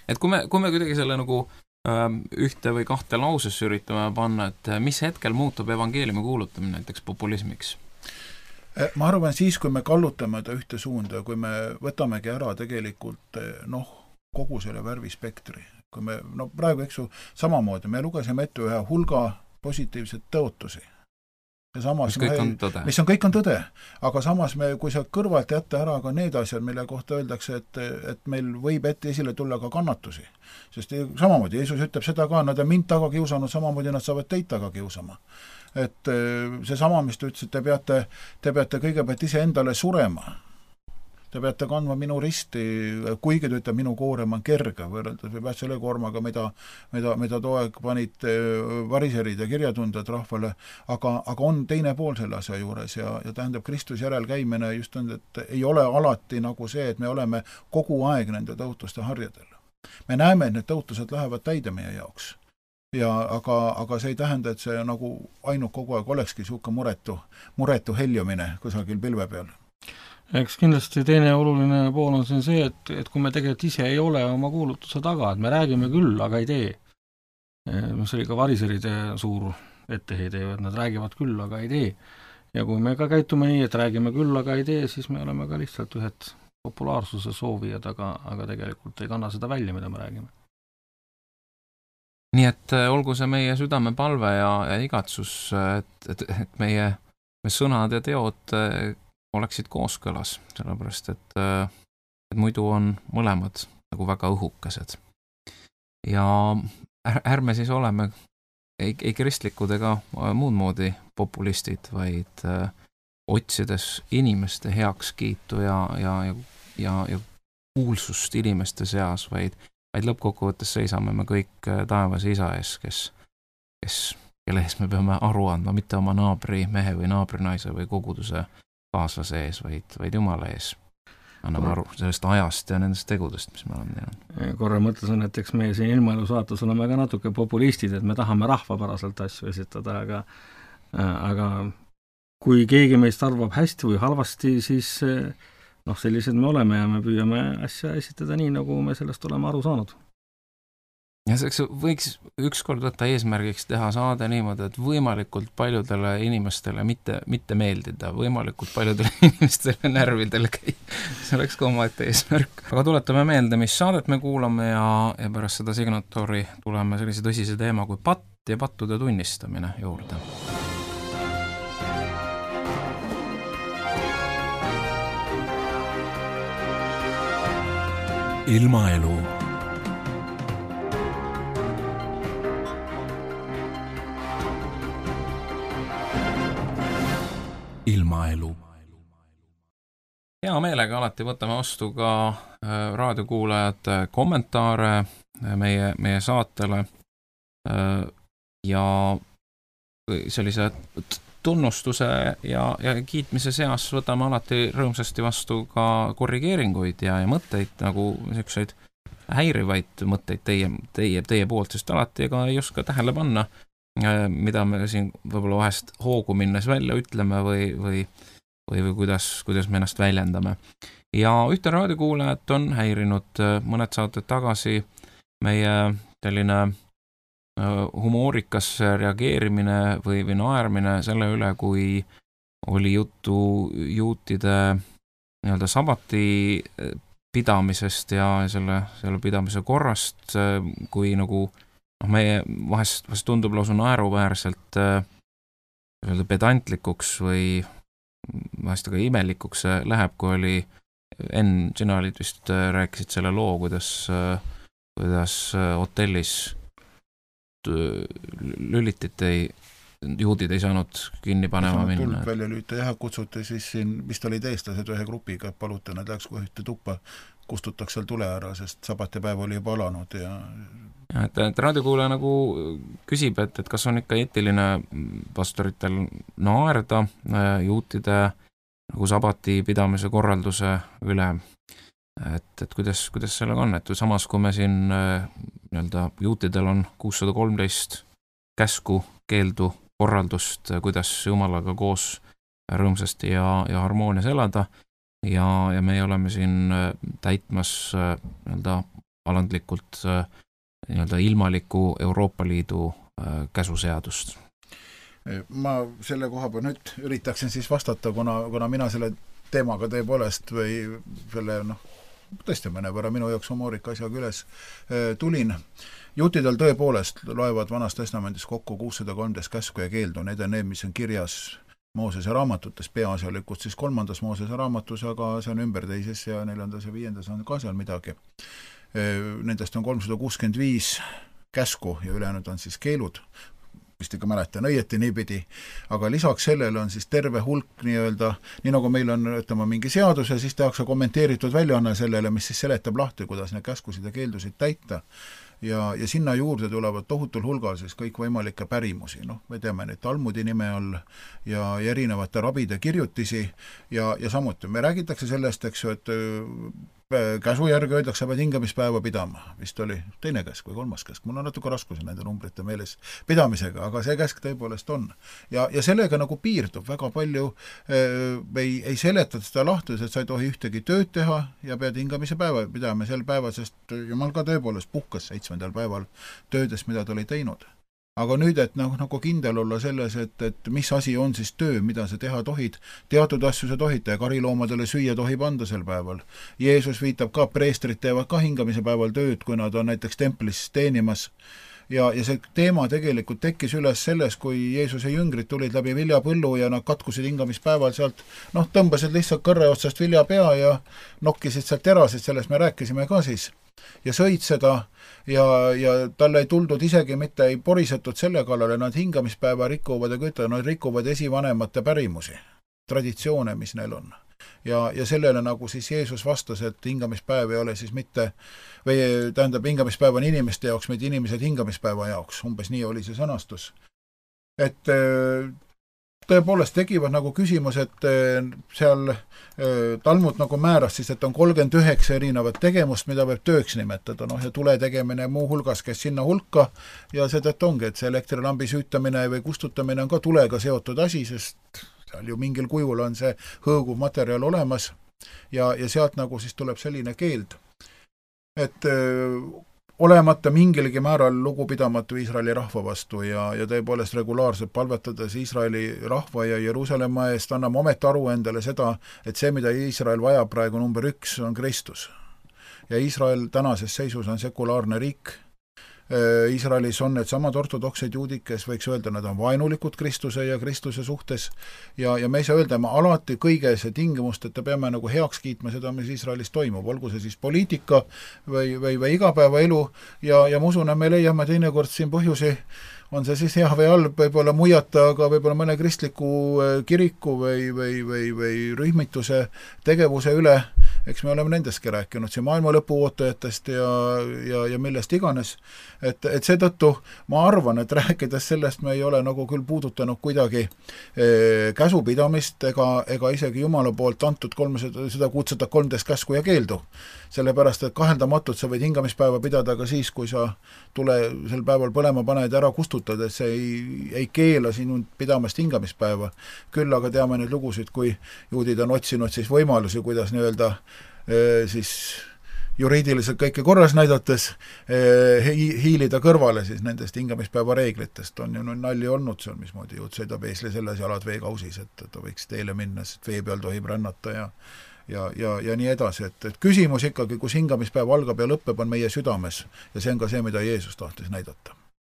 et kui me, kui me kuidagi selle nagu ühte või kahte lausesse üritame panna, et mis hetkel muutub evangeeliumi kuulutamine näiteks populismiks? Ma arvan, siis, kui me kallutame ta ühte suunda, kui me võtamegi ära tegelikult noh, kogu selle värvispektri. Kui me, no praegu, eks ju, samamoodi, me lugesime ette ühe hulga positiivseid tõotusi. Ja samas, mis kõik on tõde. Mis on kõik on tõde. Aga samas, me, kui sa kõrvalt jätta ära ka need asjad, mille kohta öeldakse, et, et meil võib ette esile tulla ka kannatusi. Sest samamoodi, Jeesus ütleb seda ka, nad on mind taga kiusanud, samamoodi nad saavad teid taga kiusama. Et see sama, mis te ütlesid, te peate, te peate kõigepealt ise endale surema. Te peate kandma minu risti, kuigi te ütlete, minu koorem on kerge, võrreldes või pääst selle koormaga, mida, mida, mida toeg panid variserid ja kirjatundjad rahvale, aga, aga on teine pool selle asja juures ja, ja tähendab Kristus järelkäimine just on, et ei ole alati nagu see, et me oleme kogu aeg nende tõotuste harjadel. Me näeme, et need tõotused lähevad täide meie jaoks. Ja, aga, aga see ei tähenda, et see nagu ainult kogu aeg olekski suuke muretu, muretu heljumine kusagil pilve peal. Eks kindlasti teine oluline pool on siin see, et, et kui me tegelikult ise ei ole oma kuulutuse taga, et me räägime küll, aga ei tee. See oli ka variseride suur etteheide, et nad räägivad küll, aga ei tee. Ja kui me ka käitume nii, et räägime küll, aga ei tee, siis me oleme ka lihtsalt ühed populaarsuse soovijad, aga, aga tegelikult ei kanna seda välja, mida me räägime. Nii et olgu see meie südamepalve ja, ja igatsus, et, et, et meie, meie sõnad ja teod oleksid kooskõlas, sellepärast, et, et muidu on mõlemad nagu väga õhukesed. Ja ärme siis oleme ei, ei kristlikud ega muud moodi populistid, vaid otsides inimeste heakskiitu ja, ja, ja, ja, ja kuulsust inimeste seas, vaid, vaid lõppkokkuvõttes seisame me kõik taevas isa ees, kes, kes, kelle ees me peame aru andma, mitte oma naabri mehe või naabrinaise või koguduse kaaslase ees, vaid, vaid Jumala ees. Anname aru sellest ajast ja nendest tegudest, mis me oleme teinud. Korra mõtlesin, et eks meie siin ilmaelu saates oleme ka natuke populistid, et me tahame rahvapäraselt asju esitada, aga, aga kui keegi meist arvab hästi või halvasti, siis noh, sellised me oleme ja me püüame asja esitada nii, nagu me sellest oleme aru saanud. Ja selleks võiks ükskord võtta eesmärgiks teha saade niimoodi, et võimalikult paljudele inimestele mitte, mitte meeldida, võimalikult paljudele inimestele närvidele käi. See oleks ka omaette eesmärk. Aga tuletame meelde, mis saadet me kuulame ja, ja pärast seda signatoori tuleme sellise tõsise teema kui patt ja pattude tunnistamine juurde. Ilmaelu. Ilmaelu. Hea meelega alati võtame vastu ka raadiokuulajate kommentaare meie, meie saatele ja sellise tunnustuse ja, ja kiitmise seas võtame alati rõõmsasti vastu ka korrigeeringuid ja, ja mõtteid, nagu selliseid häirivaid mõtteid teie, teie, teie poolt, sest alati ega ei oska tähele panna, mida me siin võib-olla vahest hoogu minnes välja ütleme või, või, või, või kuidas, kuidas me ennast väljendame. Ja ühte raadiokuulajat on häirinud mõned saated tagasi meie selline humoorikas reageerimine või, või naermine selle üle, kui oli juttu juutide nii-öelda sabati pidamisest ja selle, selle pidamise korrast, kui nagu noh, meie vahest, vahest tundub lausa naeruväärselt äh, pedantlikuks või vahest aga imelikuks see läheb, kui oli Enn, sina olid vist äh, rääkisid selle loo, kuidas, äh, kuidas äh, hotellis lülitit ei, juudid ei saanud kinni panema minna. Tuld välja lüüta, jah, kutsuti siis siin, vist olid eestlased ühe grupiga, et paluta, nad läks kohe ühte tuppa, kustutaks seal tule ära, sest sabatipäev oli juba alanud ja Ja, et, et raadiokuulaja nagu küsib, et, et kas on ikka eetiline pastoritel naerda juutide nagu sabati pidamise korralduse üle, et, et kuidas, kuidas sellega on, et samas kui me siin nii-öelda juutidel on kuussada kolmteist käsku, keeldu, korraldust, kuidas Jumalaga koos rõõmsasti ja, ja harmoonias elada ja, ja me oleme siin täitmas nii-öelda alandlikult nii-öelda ilmaliku Euroopa Liidu käsuseadust. Ma selle koha peal nüüd üritaksin siis vastata, kuna, kuna mina selle teemaga tõepoolest või selle, noh, tõesti mõnevõrra minu jaoks humoorika asjaga üles tulin. Juutidel tõepoolest loevad Vanas Testamendis kokku kuussada kolmteist käsku ja keeldu, need on need, mis on kirjas Moosese raamatutes, peaasjalikult siis kolmandas Moosese raamatus, aga see on ümber teises ja neljandas ja viiendas on ka seal midagi. Nendest on kolmsada kuuskümmend viis käsku ja ülejäänud on siis keelud, vist ikka mäletan õieti niipidi, aga lisaks sellele on siis terve hulk nii-öelda, nii nagu meil on ütlema mingi seadus ja siis tehakse kommenteeritud väljaanne sellele, mis siis seletab lahti, kuidas need käskusid ja keeldusid täita. Ja, ja sinna juurde tulevad tohutul hulgal siis kõik võimalikke pärimusi, noh, me teame neid Talmudi nime all ja, ja erinevate rabide kirjutisi ja, ja samuti me räägitakse sellest, eks ju, et käsu järgi öeldakse pead hingamispäeva pidama, vist oli teine käsk või kolmas käsk, mul on natuke raskusi nende numbrite meeles pidamisega, aga see käsk tõepoolest on. Ja, ja sellega nagu piirdub väga palju, äh, ei, ei seletata seda lahti, et sa ei tohi ühtegi tööd teha ja pead hingamise päeva pidama sel päeval, sest jumal ka tõepoolest puhkas seitsmendal päeval töödes, mida ta oli teinud. Aga nüüd, et nagu, nagu kindel olla selles, et, et mis asi on siis töö, mida sa teha tohid, teatud asju sa tohid ja kariloomadele süüa tohib anda sel päeval. Jeesus viitab ka, preestrid teevad ka hingamise päeval tööd, kui nad on näiteks templis teenimas. Ja, ja see teema tegelikult tekkis üles selles, kui Jeesuse jüngrid tulid läbi viljapõllu ja nad katkusid hingamispäeval sealt, noh, tõmbasid lihtsalt kõrre otsast vilja pea ja nokkisid sealt terasid, sellest me rääkisime ka siis. Ja sõid seda ja, ja talle ei tuldud isegi mitte, ei porisetud selle kallale, nad hingamispäeva rikuvad ja kütta, nad rikuvad esivanemate pärimusi, traditsioone, mis neil on. Ja, ja sellele nagu siis Jeesus vastas, et hingamispäev ei ole siis mitte, või tähendab, hingamispäev on inimeste jaoks, mitte inimesed hingamispäeva jaoks, umbes nii oli see sõnastus. Et tõepoolest tegivad nagu küsimus, et seal Talmud nagu määras siis, et on kolmkümmend üheksa erinevat tegevust, mida võib tööks nimetada, noh ja tule tegemine muu hulgas, kes sinna hulka ja seetõttu ongi, et see elektrilambi süütamine või kustutamine on ka tulega seotud asi, sest seal ju mingil kujul on see hõõguv materjal olemas ja, ja sealt nagu siis tuleb selline keeld. Et öö, olemata mingilgi määral lugupidamatu Iisraeli rahva vastu ja, ja tõepoolest regulaarselt palvetades Iisraeli rahva ja Jeruusalemma eest anname omet aru endale seda, et see, mida Iisrael vajab praegu number üks, on Kristus. Ja Iisrael tänases seisus on sekulaarne riik. Iisraelis on need samad ortodoksed juudid, kes võiks öelda, nad on vaenulikud Kristuse ja Kristuse suhtes ja, ja me ei saa öelda, ma alati kõige see tingimust, et te peame nagu heaks kiitma seda, mis Iisraelis toimub, olgu see siis poliitika või, või, või igapäevaelu ja, ja ma usun, et me leiame teinekord siin põhjusi, on see siis hea või halb, võib-olla muiata, aga võib-olla mõne kristliku kiriku või, või, või, või rühmituse tegevuse üle, eks me oleme nendestki rääkinud, siin maailma lõpu ootajatest ja, ja, ja millest iganes, et, et seetõttu ma arvan, et rääkides sellest me ei ole nagu küll puudutanud kuidagi eh, käsupidamist ega, ega isegi Jumala poolt antud kolmsada kuussada kolmteist käsku ja keeldu. Sellepärast, et kaheldamatult sa võid hingamispäeva pidada ka siis, kui sa tule sel päeval põlema paned ära kustutad, et see ei, ei keela sinu pidamast hingamispäeva. Küll aga teame neid lugusid, kui juudid on otsinud siis võimalusi, kuidas nii-öelda siis juriidiliselt kõike korras näidates hiilida kõrvale siis nendest hingamispäeva reeglitest. On ju nalli olnud seal, mismoodi juut sõidab eesli selles jalad veekausis, et ta võiks teele minna, sest vee peal tohib rännata ja, ja, ja, ja nii edasi. Et, et küsimus ikkagi, kus hingamispäev algab ja lõpeb, on meie südames ja see on ka see, mida Jeesus tahtis näidata.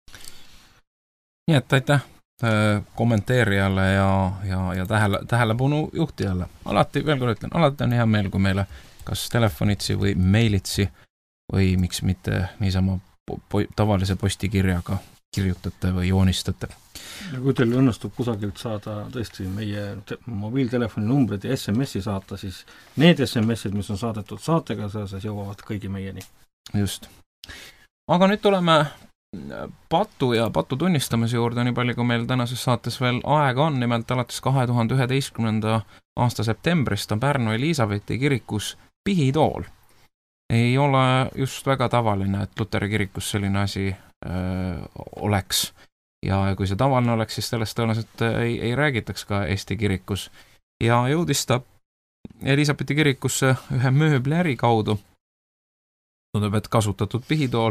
Nii et aitäh kommenteerijale ja, ja, ja tähele, tähelepanu juhtijale. Alati, veel kord ütlen, alati on hea meel, kui meile kas telefonitsi või meilitsi või miks mitte niisama po- tavalise postikirjaga kirjutate või joonistate. Ja kui teil õnnestub kusagilt saada tõesti meie te- mobiiltelefoni numbrid ja S M S-i saata, siis need S M S-id, mis on saadetud saatega seoses, jõuavad kõigi meieni. Just. Aga nüüd tuleme patu ja patu tunnistamise juurde, nii palju kui meil tänases saates veel aega on, nimelt alates kahe tuhande üheteistkümnenda aasta septembrist on Pärnu Eliisabeti kirikus pihitool. Ei ole just väga tavaline, et Luteri kirikus selline asi öö, oleks. Ja kui see tavaline oleks, siis sellest tõenäoliselt ei, ei räägitaks ka Eesti kirikus. Ja jõudis ta Eliisabeti kirikusse ühe mööbliäri kaudu. tundub, et kasutatud pihitool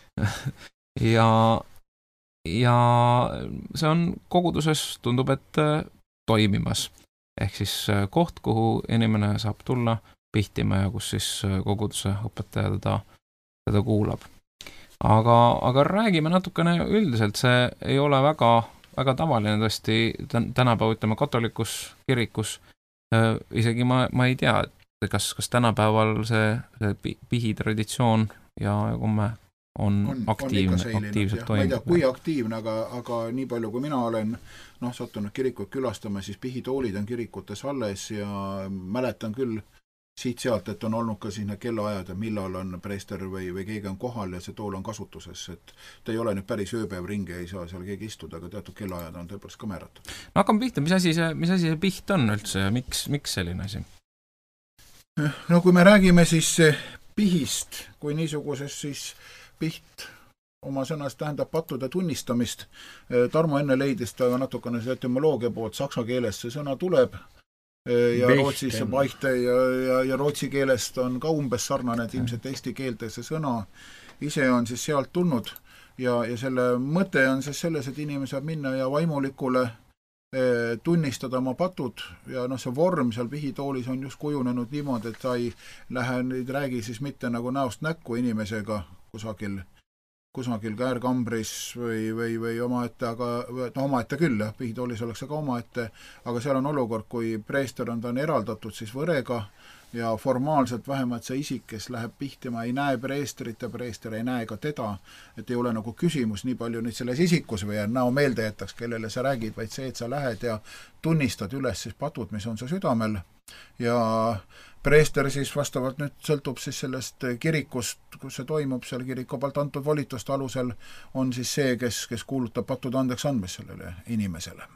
ja, ja see on koguduses, tundub, et toimimas. Ehk siis koht, kuhu inimene saab tulla pihtima ja kus siis koguduse õpetaja teda, teda kuulab. Aga, aga räägime natukene üldiselt, see ei ole väga, väga tavaline tõesti tänapäev, ütleme, katolikus kirikus. Isegi ma, ma ei tea, et kas, kas tänapäeval see, see pihitraditsioon ja komme on, on aktiivne, on aktiivselt toimub. Ma ei tea, kui aktiivne, aga, aga nii palju, kui mina olen noh, sattunud kirikut külastama, siis pihitoolid on kirikutes alles ja mäletan küll siit-sealt, et on olnud ka siin kellaajad, millal on preester või, või keegi on kohal ja see tool on kasutuses, et ta ei ole nüüd päris ööpäev ringi, ei saa seal keegi istuda, aga teatud kellaajad on tõepoolest ka määratud. No hakkame pihta, mis asi see, mis asi see piht on üldse ja miks, miks selline asi? No kui me räägime siis pihist, kui niisuguses siis piht oma sõnast tähendab pattude tunnistamist, Tarmo enne leidis ta natukene see etymoloogia poolt, saksa keeles see sõna tuleb, ja Bechten. Rootsis see paihte ja, ja, ja rootsi keelest on ka umbes sarnane, et ilmselt eesti keelte see sõna ise on siis sealt tulnud ja, ja selle mõte on siis selles, et inimene saab minna ja vaimulikule eh, tunnistada oma patud ja noh, see vorm seal pihitoolis on just kujunenud niimoodi, et ta ei lähe, nüüd räägi siis mitte nagu näost näkku inimesega kusagil kusagil käärkambris või, või, või omaette, aga no omaette küll, jah, pihitoolis oleks aga omaette, aga seal on olukord, kui preester on, ta on eraldatud siis võrega ja formaalselt vähemalt see isik, kes läheb pihtima, ei näe preesterit ja preester ei näe ka teda, et ei ole nagu küsimus nii palju nüüd selles isikus või näo meelde jätaks, kellele sa räägid, vaid see, et sa lähed ja tunnistad üles siis patud, mis on su südamel ja preester siis vastavalt nüüd sõltub siis sellest kirikust, kus see toimub, seal kiriku poolt antud volituste alusel on siis see, kes, kes kuulutab patud andeks andmist sellele inimesele.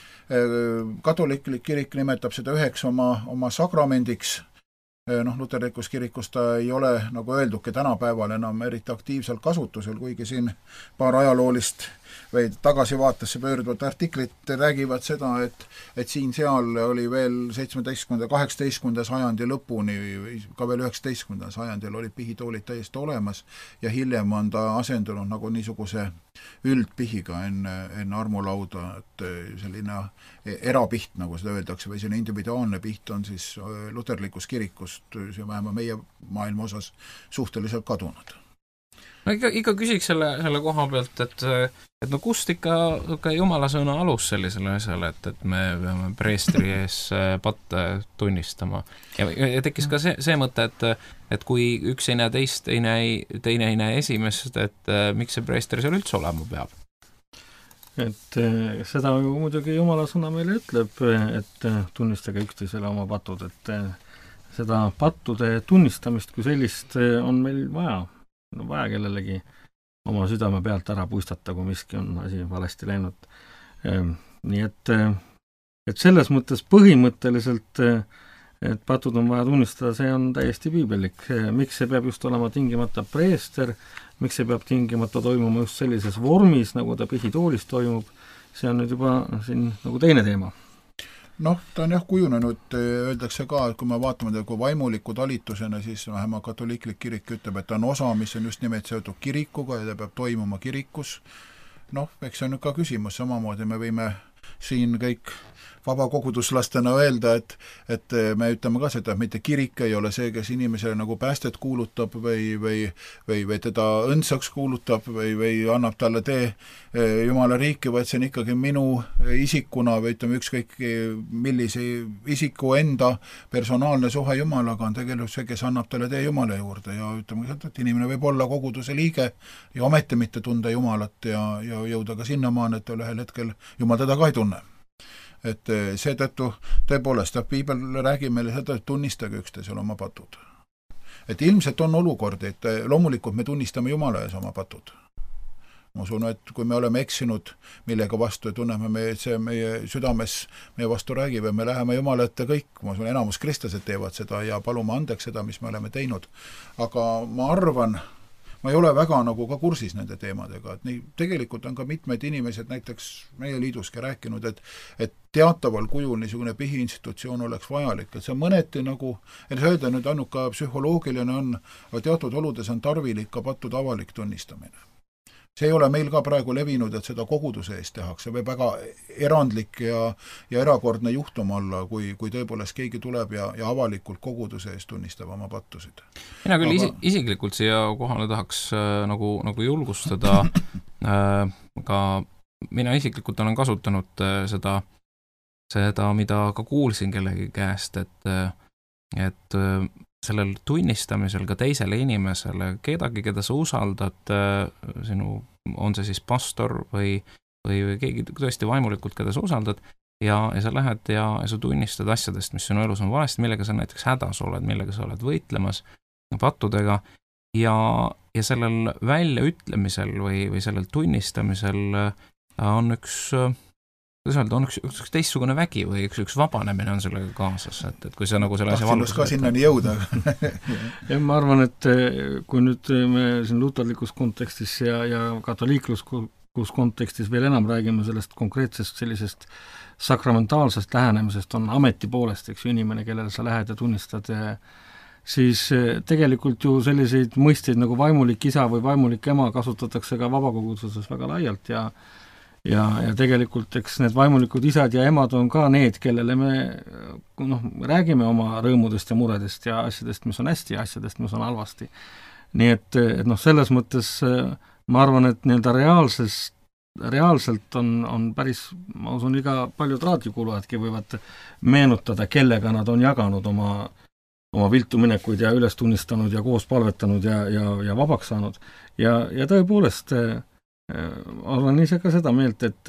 Katoliklik kirik nimetab seda üheks oma, oma sakramendiks, noh, luterlikus kirikus ta ei ole, nagu öelduke, tänapäeval enam eriti aktiivselt kasutusel, kuigi siin paar ajaloolist või tagasivaatesse pöörduvat artiklit räägivad seda, et, et siin-seal oli veel seitsmeteistkümnenda, kaheksateistkümnenda sajandi lõpuni, ka veel üheksateistkümnendal sajandil olid pihitoolid täiesti olemas ja hiljem on ta asendunud nagu niisuguse üldpihiga enne, enne armulauda, et selline erapiht, nagu seda öeldakse, või selline individuaalne piht on siis luterlikus kirikust, see vähemalt meie maailma osas suhteliselt kadunud. No ikka, ikka küsiks selle, selle koha pealt, et, et no kust ikka, ikka jumala sõna alus sellisele asjale, et, et me peame preestri ees patte tunnistama. Ja, ja tekkis ka see, see mõte, et, et kui üks ei näe teist, teine ei, teine ei näe esimest, et miks see preester seal üldse olema peab? Et seda ju muidugi jumala sõna meile ütleb, et tunnistage üksteisele oma patud, et seda pattude tunnistamist kui sellist on meil vaja. No vaja kellelegi oma südame pealt ära puistata, kui miski on asi valesti läinud. Nii et, et selles mõttes põhimõtteliselt, et patud on vaja tunnistada, see on täiesti piibellik. Miks see peab just olema tingimata preester, miks see peab tingimata toimuma just sellises vormis, nagu ta pihitoolis toimub, see on nüüd juba siin nagu teine teema. Noh, ta on jah kujunenud, öeldakse ka, et kui me vaatame kui vaimuliku talitusena, siis vähemalt katoliklik kirik ütleb, et ta on osa, mis on just nimelt seotud kirikuga ja ta peab toimuma kirikus. Noh, eks see on nüüd ka küsimus, samamoodi me võime siin kõik vabakoguduslastena öelda, et, et me ütleme ka seda, et mitte kirik ei ole see, kes inimesele nagu päästet kuulutab või, või, või, või teda õndsaks kuulutab või, või annab talle tee Jumala riiki, vaid see on ikkagi minu isikuna või ütleme ükskõik millise isiku enda personaalne suhe Jumalaga on tegelikult see, kes annab talle tee Jumala juurde ja ütleme seda, et inimene võib olla koguduse liige ja ometi mitte tunda Jumalat ja, ja jõuda ka sinnamaani, et ühel hetkel Jumal teda ka ei tunne. Et seetõttu tõepoolest, piibel räägib meile seda, et tunnistage üksteisele oma patud. Et ilmselt on olukordi, et loomulikult me tunnistame Jumala ees oma patud. Ma usun, et kui me oleme eksinud millega vastu ja tunneme, me, et see meie südames meie vastu räägib ja me läheme Jumala ette kõik, ma usun, enamus kristlased teevad seda ja palume andeks seda, mis me oleme teinud. Aga ma arvan, ma ei ole väga nagu ka kursis nende teemadega, et nii, tegelikult on ka mitmed inimesed näiteks meie liiduski rääkinud, et, et teataval kujul niisugune pihiinstitutsioon oleks vajalik, et see mõneti nagu, ei saa öelda nüüd ainult ka psühholoogiline on, aga teatud oludes on tarvilik ka pattude avalik tunnistamine. See ei ole meil ka praegu levinud, et seda koguduse eest tehakse, või väga erandlik ja, ja erakordne juhtum olla, kui, kui tõepoolest keegi tuleb ja, ja avalikult koguduse eest tunnistab oma pattusid. Mina küll Aga... isi, isiklikult siia kohale tahaks äh, nagu, nagu julgustada äh, ka mina isiklikult olen kasutanud äh, seda, seda, mida ka kuulsin kellegi käest, et, et äh, sellel tunnistamisel ka teisele inimesele, kedagi, keda sa usaldad, sinu, on see siis pastor või, või, või keegi tõesti vaimulikult, keda sa usaldad, ja, ja sa lähed ja, ja sa tunnistad asjadest, mis sinu elus on valesti, millega sa näiteks hädas oled, millega sa oled võitlemas pattudega, ja, ja sellel väljaütlemisel või, või sellel tunnistamisel on üks kuidas öelda, on üks, üks teistsugune vägi või üks, üks vabanemine on sellega kaasas, et, et kui sa nagu selle asja valgus ka sinnani jõuda. ja ma arvan, et kui nüüd me siin luterlikus kontekstis ja, ja katoliikluskus kontekstis veel enam räägime sellest konkreetsest sellisest sakramentaalsest lähenemisest, on ameti poolest, eks ju, inimene, kellele sa lähed ja tunnistad, siis tegelikult ju selliseid mõisteid nagu vaimulik isa või vaimulik ema kasutatakse ka vabakoguduses väga laialt ja ja, ja tegelikult eks need vaimulikud isad ja emad on ka need, kellele me noh, räägime oma rõõmudest ja muredest ja asjadest, mis on hästi ja asjadest, mis on halvasti. Nii et, et noh, selles mõttes ma arvan, et nii-öelda reaalses, reaalselt on, on päris, ma usun, iga paljud raadiokuulajadki võivad meenutada, kellega nad on jaganud oma, oma viltuminekuid ja üles tunnistanud ja koos palvetanud ja, ja, ja vabaks saanud. Ja, ja tõepoolest olen ise ka seda meelt, et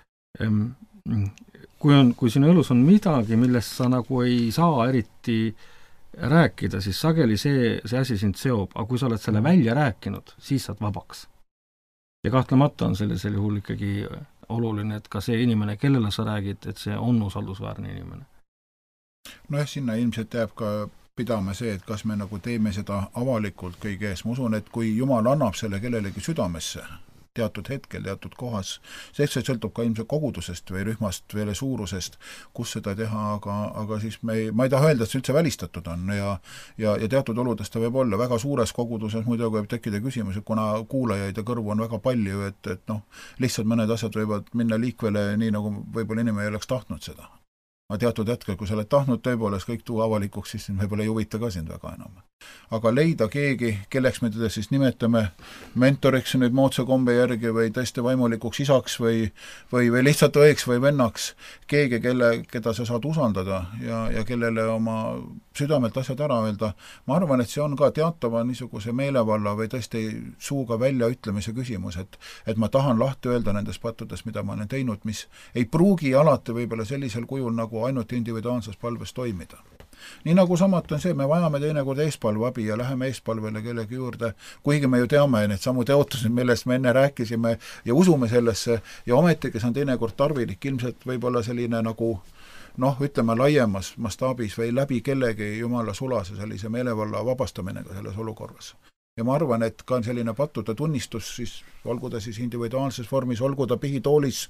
kui, on, kui sinu elus on midagi, millest sa nagu ei saa eriti rääkida, siis sageli see, see asi sind seob, aga kui sa oled selle välja rääkinud, siis saad vabaks. Ja kahtlemata on sellisel juhul ikkagi oluline, et ka see inimene, kellele sa räägid, et see on usaldusväärne inimene. No jah, sinna ilmselt jääb ka pidama see, et kas me nagu teeme seda avalikult kõige ees. Ma usun, et kui Jumal annab selle kellelegi südamesse, teatud hetkel, teatud kohas, see sõltub ka ilmselt kogudusest või rühmast või suurusest, kus seda teha, aga, aga siis me ei, ma ei taha öelda, et see üldse välistatud on ja, ja, ja teatud oludest ta võib olla väga suures koguduses, muidugi võib tekkida küsimus, et kuna kuulajaid ja kõrvu on väga palju, et, et noh, lihtsalt mõned asjad võivad minna liikvele nii, nagu võib-olla inimene ei oleks tahtnud seda. aga teatud hetkel, kui sa oled tahtnud tõepoolest kõik tuua avalikuks, siis võib-olla ei huvita ka sind väga enam. Aga leida keegi, kelleks me teda siis nimetame mentoriks nüüd moodsa kombe järgi või tõesti vaimulikuks isaks või, või, või lihtsalt õeks või vennaks, keegi, kelle, keda sa saad usaldada ja, ja kellele oma südamelt asjad ära öelda, ma arvan, et see on ka teatava niisuguse meelevalla või tõesti suuga väljaütlemise küsimus, et, et ma tahan lahti öelda nendest pattudest, mida ma olen teinud, mis ei pruugi alati võib-olla sellisel kujul nagu ainult individuaalses palves toimida. Nii nagu samat on see, me vajame teinekord eespalveabi ja läheme eespalvele kellegi juurde, kuigi me ju teame need samu teotused, millest me enne rääkisime ja usume sellesse ja ometigi see on teinekord tarvilik, ilmselt võib-olla selline nagu noh, ütleme laiemas mastaabis või läbi kellegi jumala sulase sellise meelevalla vabastamine ka selles olukorras. Ja ma arvan, et ka selline pattude tunnistus, siis olgu ta siis individuaalses vormis, olgu ta pihitoolis,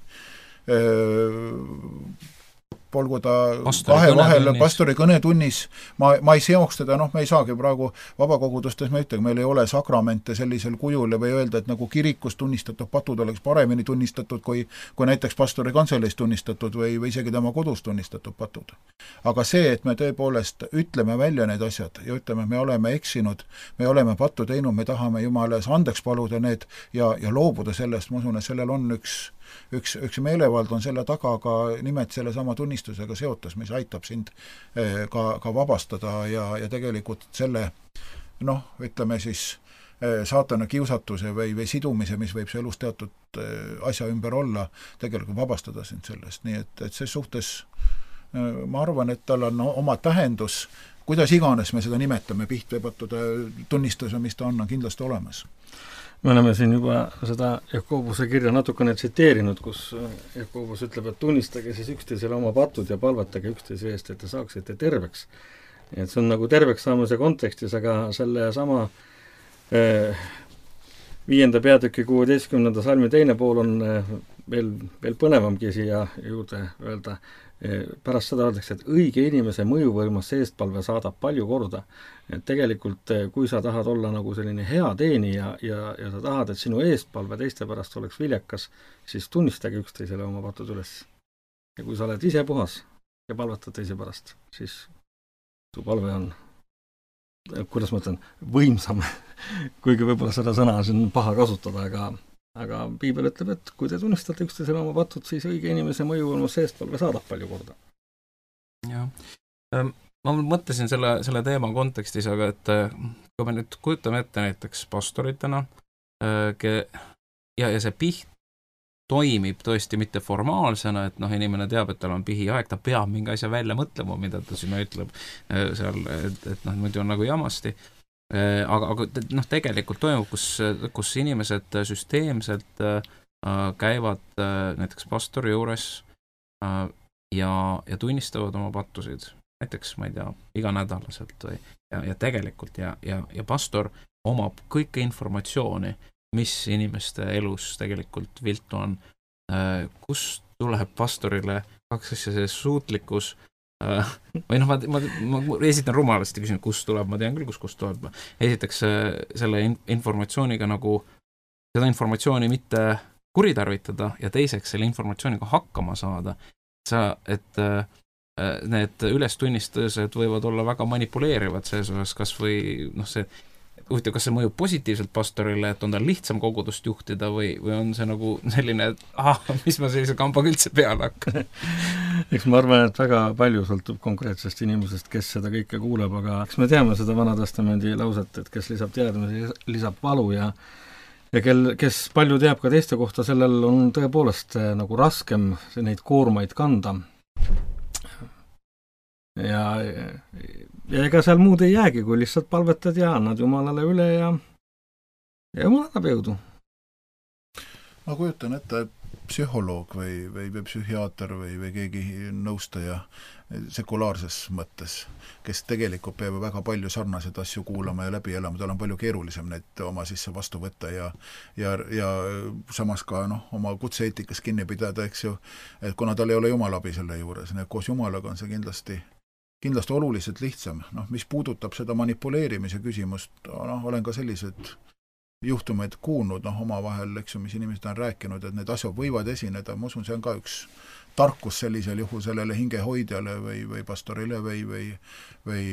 öö, olgu ta kahe vahel pastori kõnetunnis, ma, ma ei seoks teda, noh, me ei saagi praegu vabakogudustes, me ütleme, meil ei ole sakramente sellisel kujul või öelda, et nagu kirikus tunnistatud patud oleks paremini tunnistatud kui, kui näiteks pastori kantseleis tunnistatud või, või isegi tema kodus tunnistatud patud. Aga see, et me tõepoolest ütleme välja need asjad ja ütleme, me oleme eksinud, me oleme pattu teinud, me tahame Jumala ees andeks paluda need ja, ja loobuda sellest, ma usun, et sellel on üks Üks, üks meelevald on selle taga ka nimelt selle sama tunnistusega seotus, mis aitab sind ka, ka vabastada ja, ja tegelikult selle, noh, ütleme siis saatana kiusatuse või, või sidumise, mis võib see elus teatud asja ümber olla, tegelikult vabastada sind sellest. Nii et, et see suhtes ma arvan, et tal on oma tähendus, kuidas iganes me seda nimetame, pihtveepattude tunnistuse, mis ta on, on kindlasti olemas. Me oleme siin juba seda Jakobuse kirja natukene tsiteerinud, kus Jakobus ütleb, et tunnistage siis üksteisele oma patud ja palvetage üksteise eest, et te saaksite terveks. Et see on nagu terveks saamise kontekstis, aga selle sama eh, viienda peatüki kuueteistkümnenda salmi teine pool on veel, veel põnevamgi siia juurde öelda. Pärast seda öeldakse, et õige inimese mõjuvõimas eestpalve saadab palju korda. Et tegelikult, kui sa tahad olla nagu selline hea teenija ja, ja sa tahad, et sinu eestpalve teiste pärast oleks viljakas, siis tunnistage üksteisele oma patud üles. Ja kui sa oled ise puhas ja palvetad teise pärast, siis su palve on, kuidas ma ütlen, võimsam, kuigi võib-olla seda sõna on paha kasutada, aga aga piibel ütleb, et kui te tunnistate üksteisele oma patud, siis õige inimese mõjuvõimas eestpalve saadab palju korda. Jah. Ma mõtlesin selle, selle teema kontekstis, aga et kui me nüüd kujutame ette näiteks pastoritena ja, ja see piht toimib tõesti mitte formaalsena, et noh, inimene teab, et tal on pihiaeg, ta peab mingi asja välja mõtlema, mida ta sinna ütleb seal, et, et noh, muidu on nagu jamasti. Aga, aga noh, tegelikult toimub, kus, kus inimesed süsteemselt äh, käivad äh, näiteks pastori juures äh, ja, ja tunnistavad oma pattusid, näiteks, ma ei tea, iganädalaselt või, ja, ja tegelikult ja, ja, ja pastor omab kõike informatsiooni, mis inimeste elus tegelikult viltu on, äh, kust tuleb pastorile kaks asja, see suutlikkus või noh, ma, ma, ma esitan rumalasti küsin, kust tuleb, ma tean küll, kus kust tuleb. Esiteks selle informatsiooniga nagu seda informatsiooni mitte kuritarvitada ja teiseks selle informatsiooniga hakkama saada, sa, et need ülestunnistused võivad olla väga manipuleerivad selles osas, kas või noh, see huvitav, kas see mõjub positiivselt pastorile, et on tal lihtsam kogudust juhtida või, või on see nagu selline, et ah, mis ma sellise kambaga üldse peale hakkan? Eks ma arvan, et väga palju sõltub konkreetsest inimesest, kes seda kõike kuuleb, aga eks me teame seda Vanatestamendi lauset, et kes lisab teadmisi, lisab valu ja ja kel, kes palju teab ka teiste kohta, sellel on tõepoolest nagu raskem neid koormaid kanda. Ja, ja ega seal muud ei jäägi, kui lihtsalt palvetad ja annad Jumalale üle ja, ja Jumal annab jõudu. Ma kujutan ette, psühholoog või, või, või psühhiaater või, või keegi nõustaja sekulaarses mõttes, kes tegelikult peab väga palju sarnaseid asju kuulama ja läbi elama, tal on palju keerulisem neid oma sisse vastu võtta ja, ja, ja samas ka noh, oma kutseeetikas kinni pidada, eks ju, et kuna tal ei ole Jumalabi selle juures, nii koos Jumalaga on see kindlasti kindlasti oluliselt lihtsam. Noh, mis puudutab seda manipuleerimise küsimust, noh, olen ka sellised juhtumeid kuulnud, noh, oma vahel, eks ju, mis inimesed on rääkinud, et need asjad võivad esineda, ma usun, see on ka üks tarkus sellisel juhul sellele hingehoidjale või, või pastorile või, või, või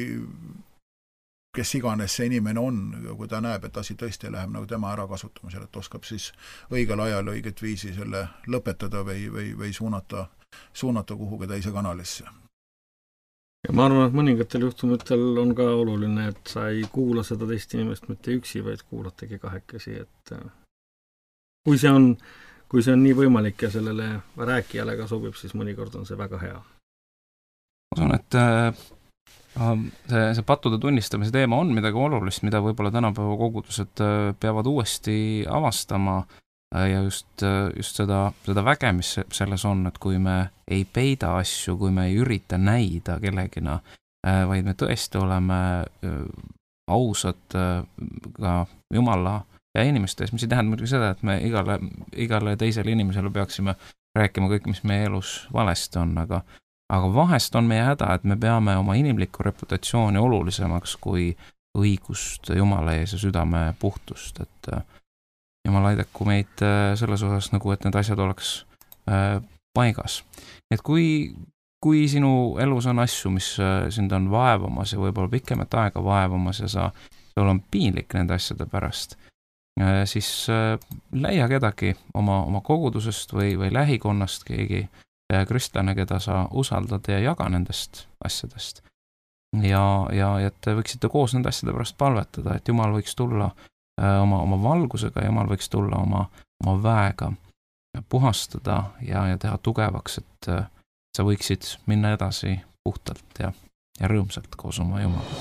kes iganes see inimene on, kui ta näeb, et asi tõesti läheb nagu tema ära kasutamisel, et oskab siis õigel ajal õiget viisi selle lõpetada või, või, või suunata, suunata kuhugi teise kanalisse. Ja ma arvan, et mõningatel juhtumitel on ka oluline, et sa ei kuula seda teist inimest mitte üksi, vaid kuulategi kahekesi, et kui see on, kui see on nii võimalik ja sellele rääkijale ka sobib, siis mõnikord on see väga hea. Ma usun, et see, see pattude tunnistamise teema on midagi olulist, mida võib-olla tänapäeva kogudused peavad uuesti avastama ja just, just seda, seda väge, mis selles on, et kui me ei peida asju, kui me ei ürita näida kellegina, vaid me tõesti oleme ausad ka Jumala ja inimestes, mis ei tähenda muidugi seda, et me igale, igale teisele inimesele peaksime rääkima kõik, mis meie elus valesti on, aga, aga vahest on meie häda, et me peame oma inimlikku reputatsiooni olulisemaks kui õigust Jumala ees ja südame puhtust, et Jumal aidaku meid selles osas nagu, et need asjad oleks äh, paigas. Et kui, kui sinu elus on asju, mis äh, sind on vaevamas ja võib-olla pikemat aega vaevamas ja sa, sul on piinlik nende asjade pärast, äh, siis äh, leia kedagi oma, oma kogudusest või, või lähikonnast keegi äh, kristlane, keda sa usaldad ja jaga nendest asjadest. Ja, ja et te võiksite koos nende asjade pärast palvetada, et Jumal võiks tulla oma, oma valgusega ja Jumal võiks tulla oma, oma väega puhastada ja, ja teha tugevaks, et sa võiksid minna edasi puhtalt ja, ja rõõmsalt koos oma Jumalaga.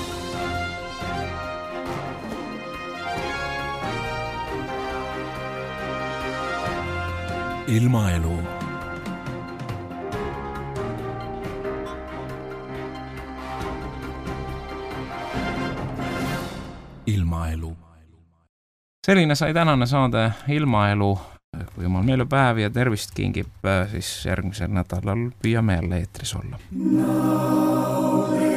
Ilmaelu. Ilmaelu. selline sai tänane saade Ilmaelu. Kui jumal meile päevi ja tervist kingib, siis järgmisel nädalal püüame jälle eetris olla. No.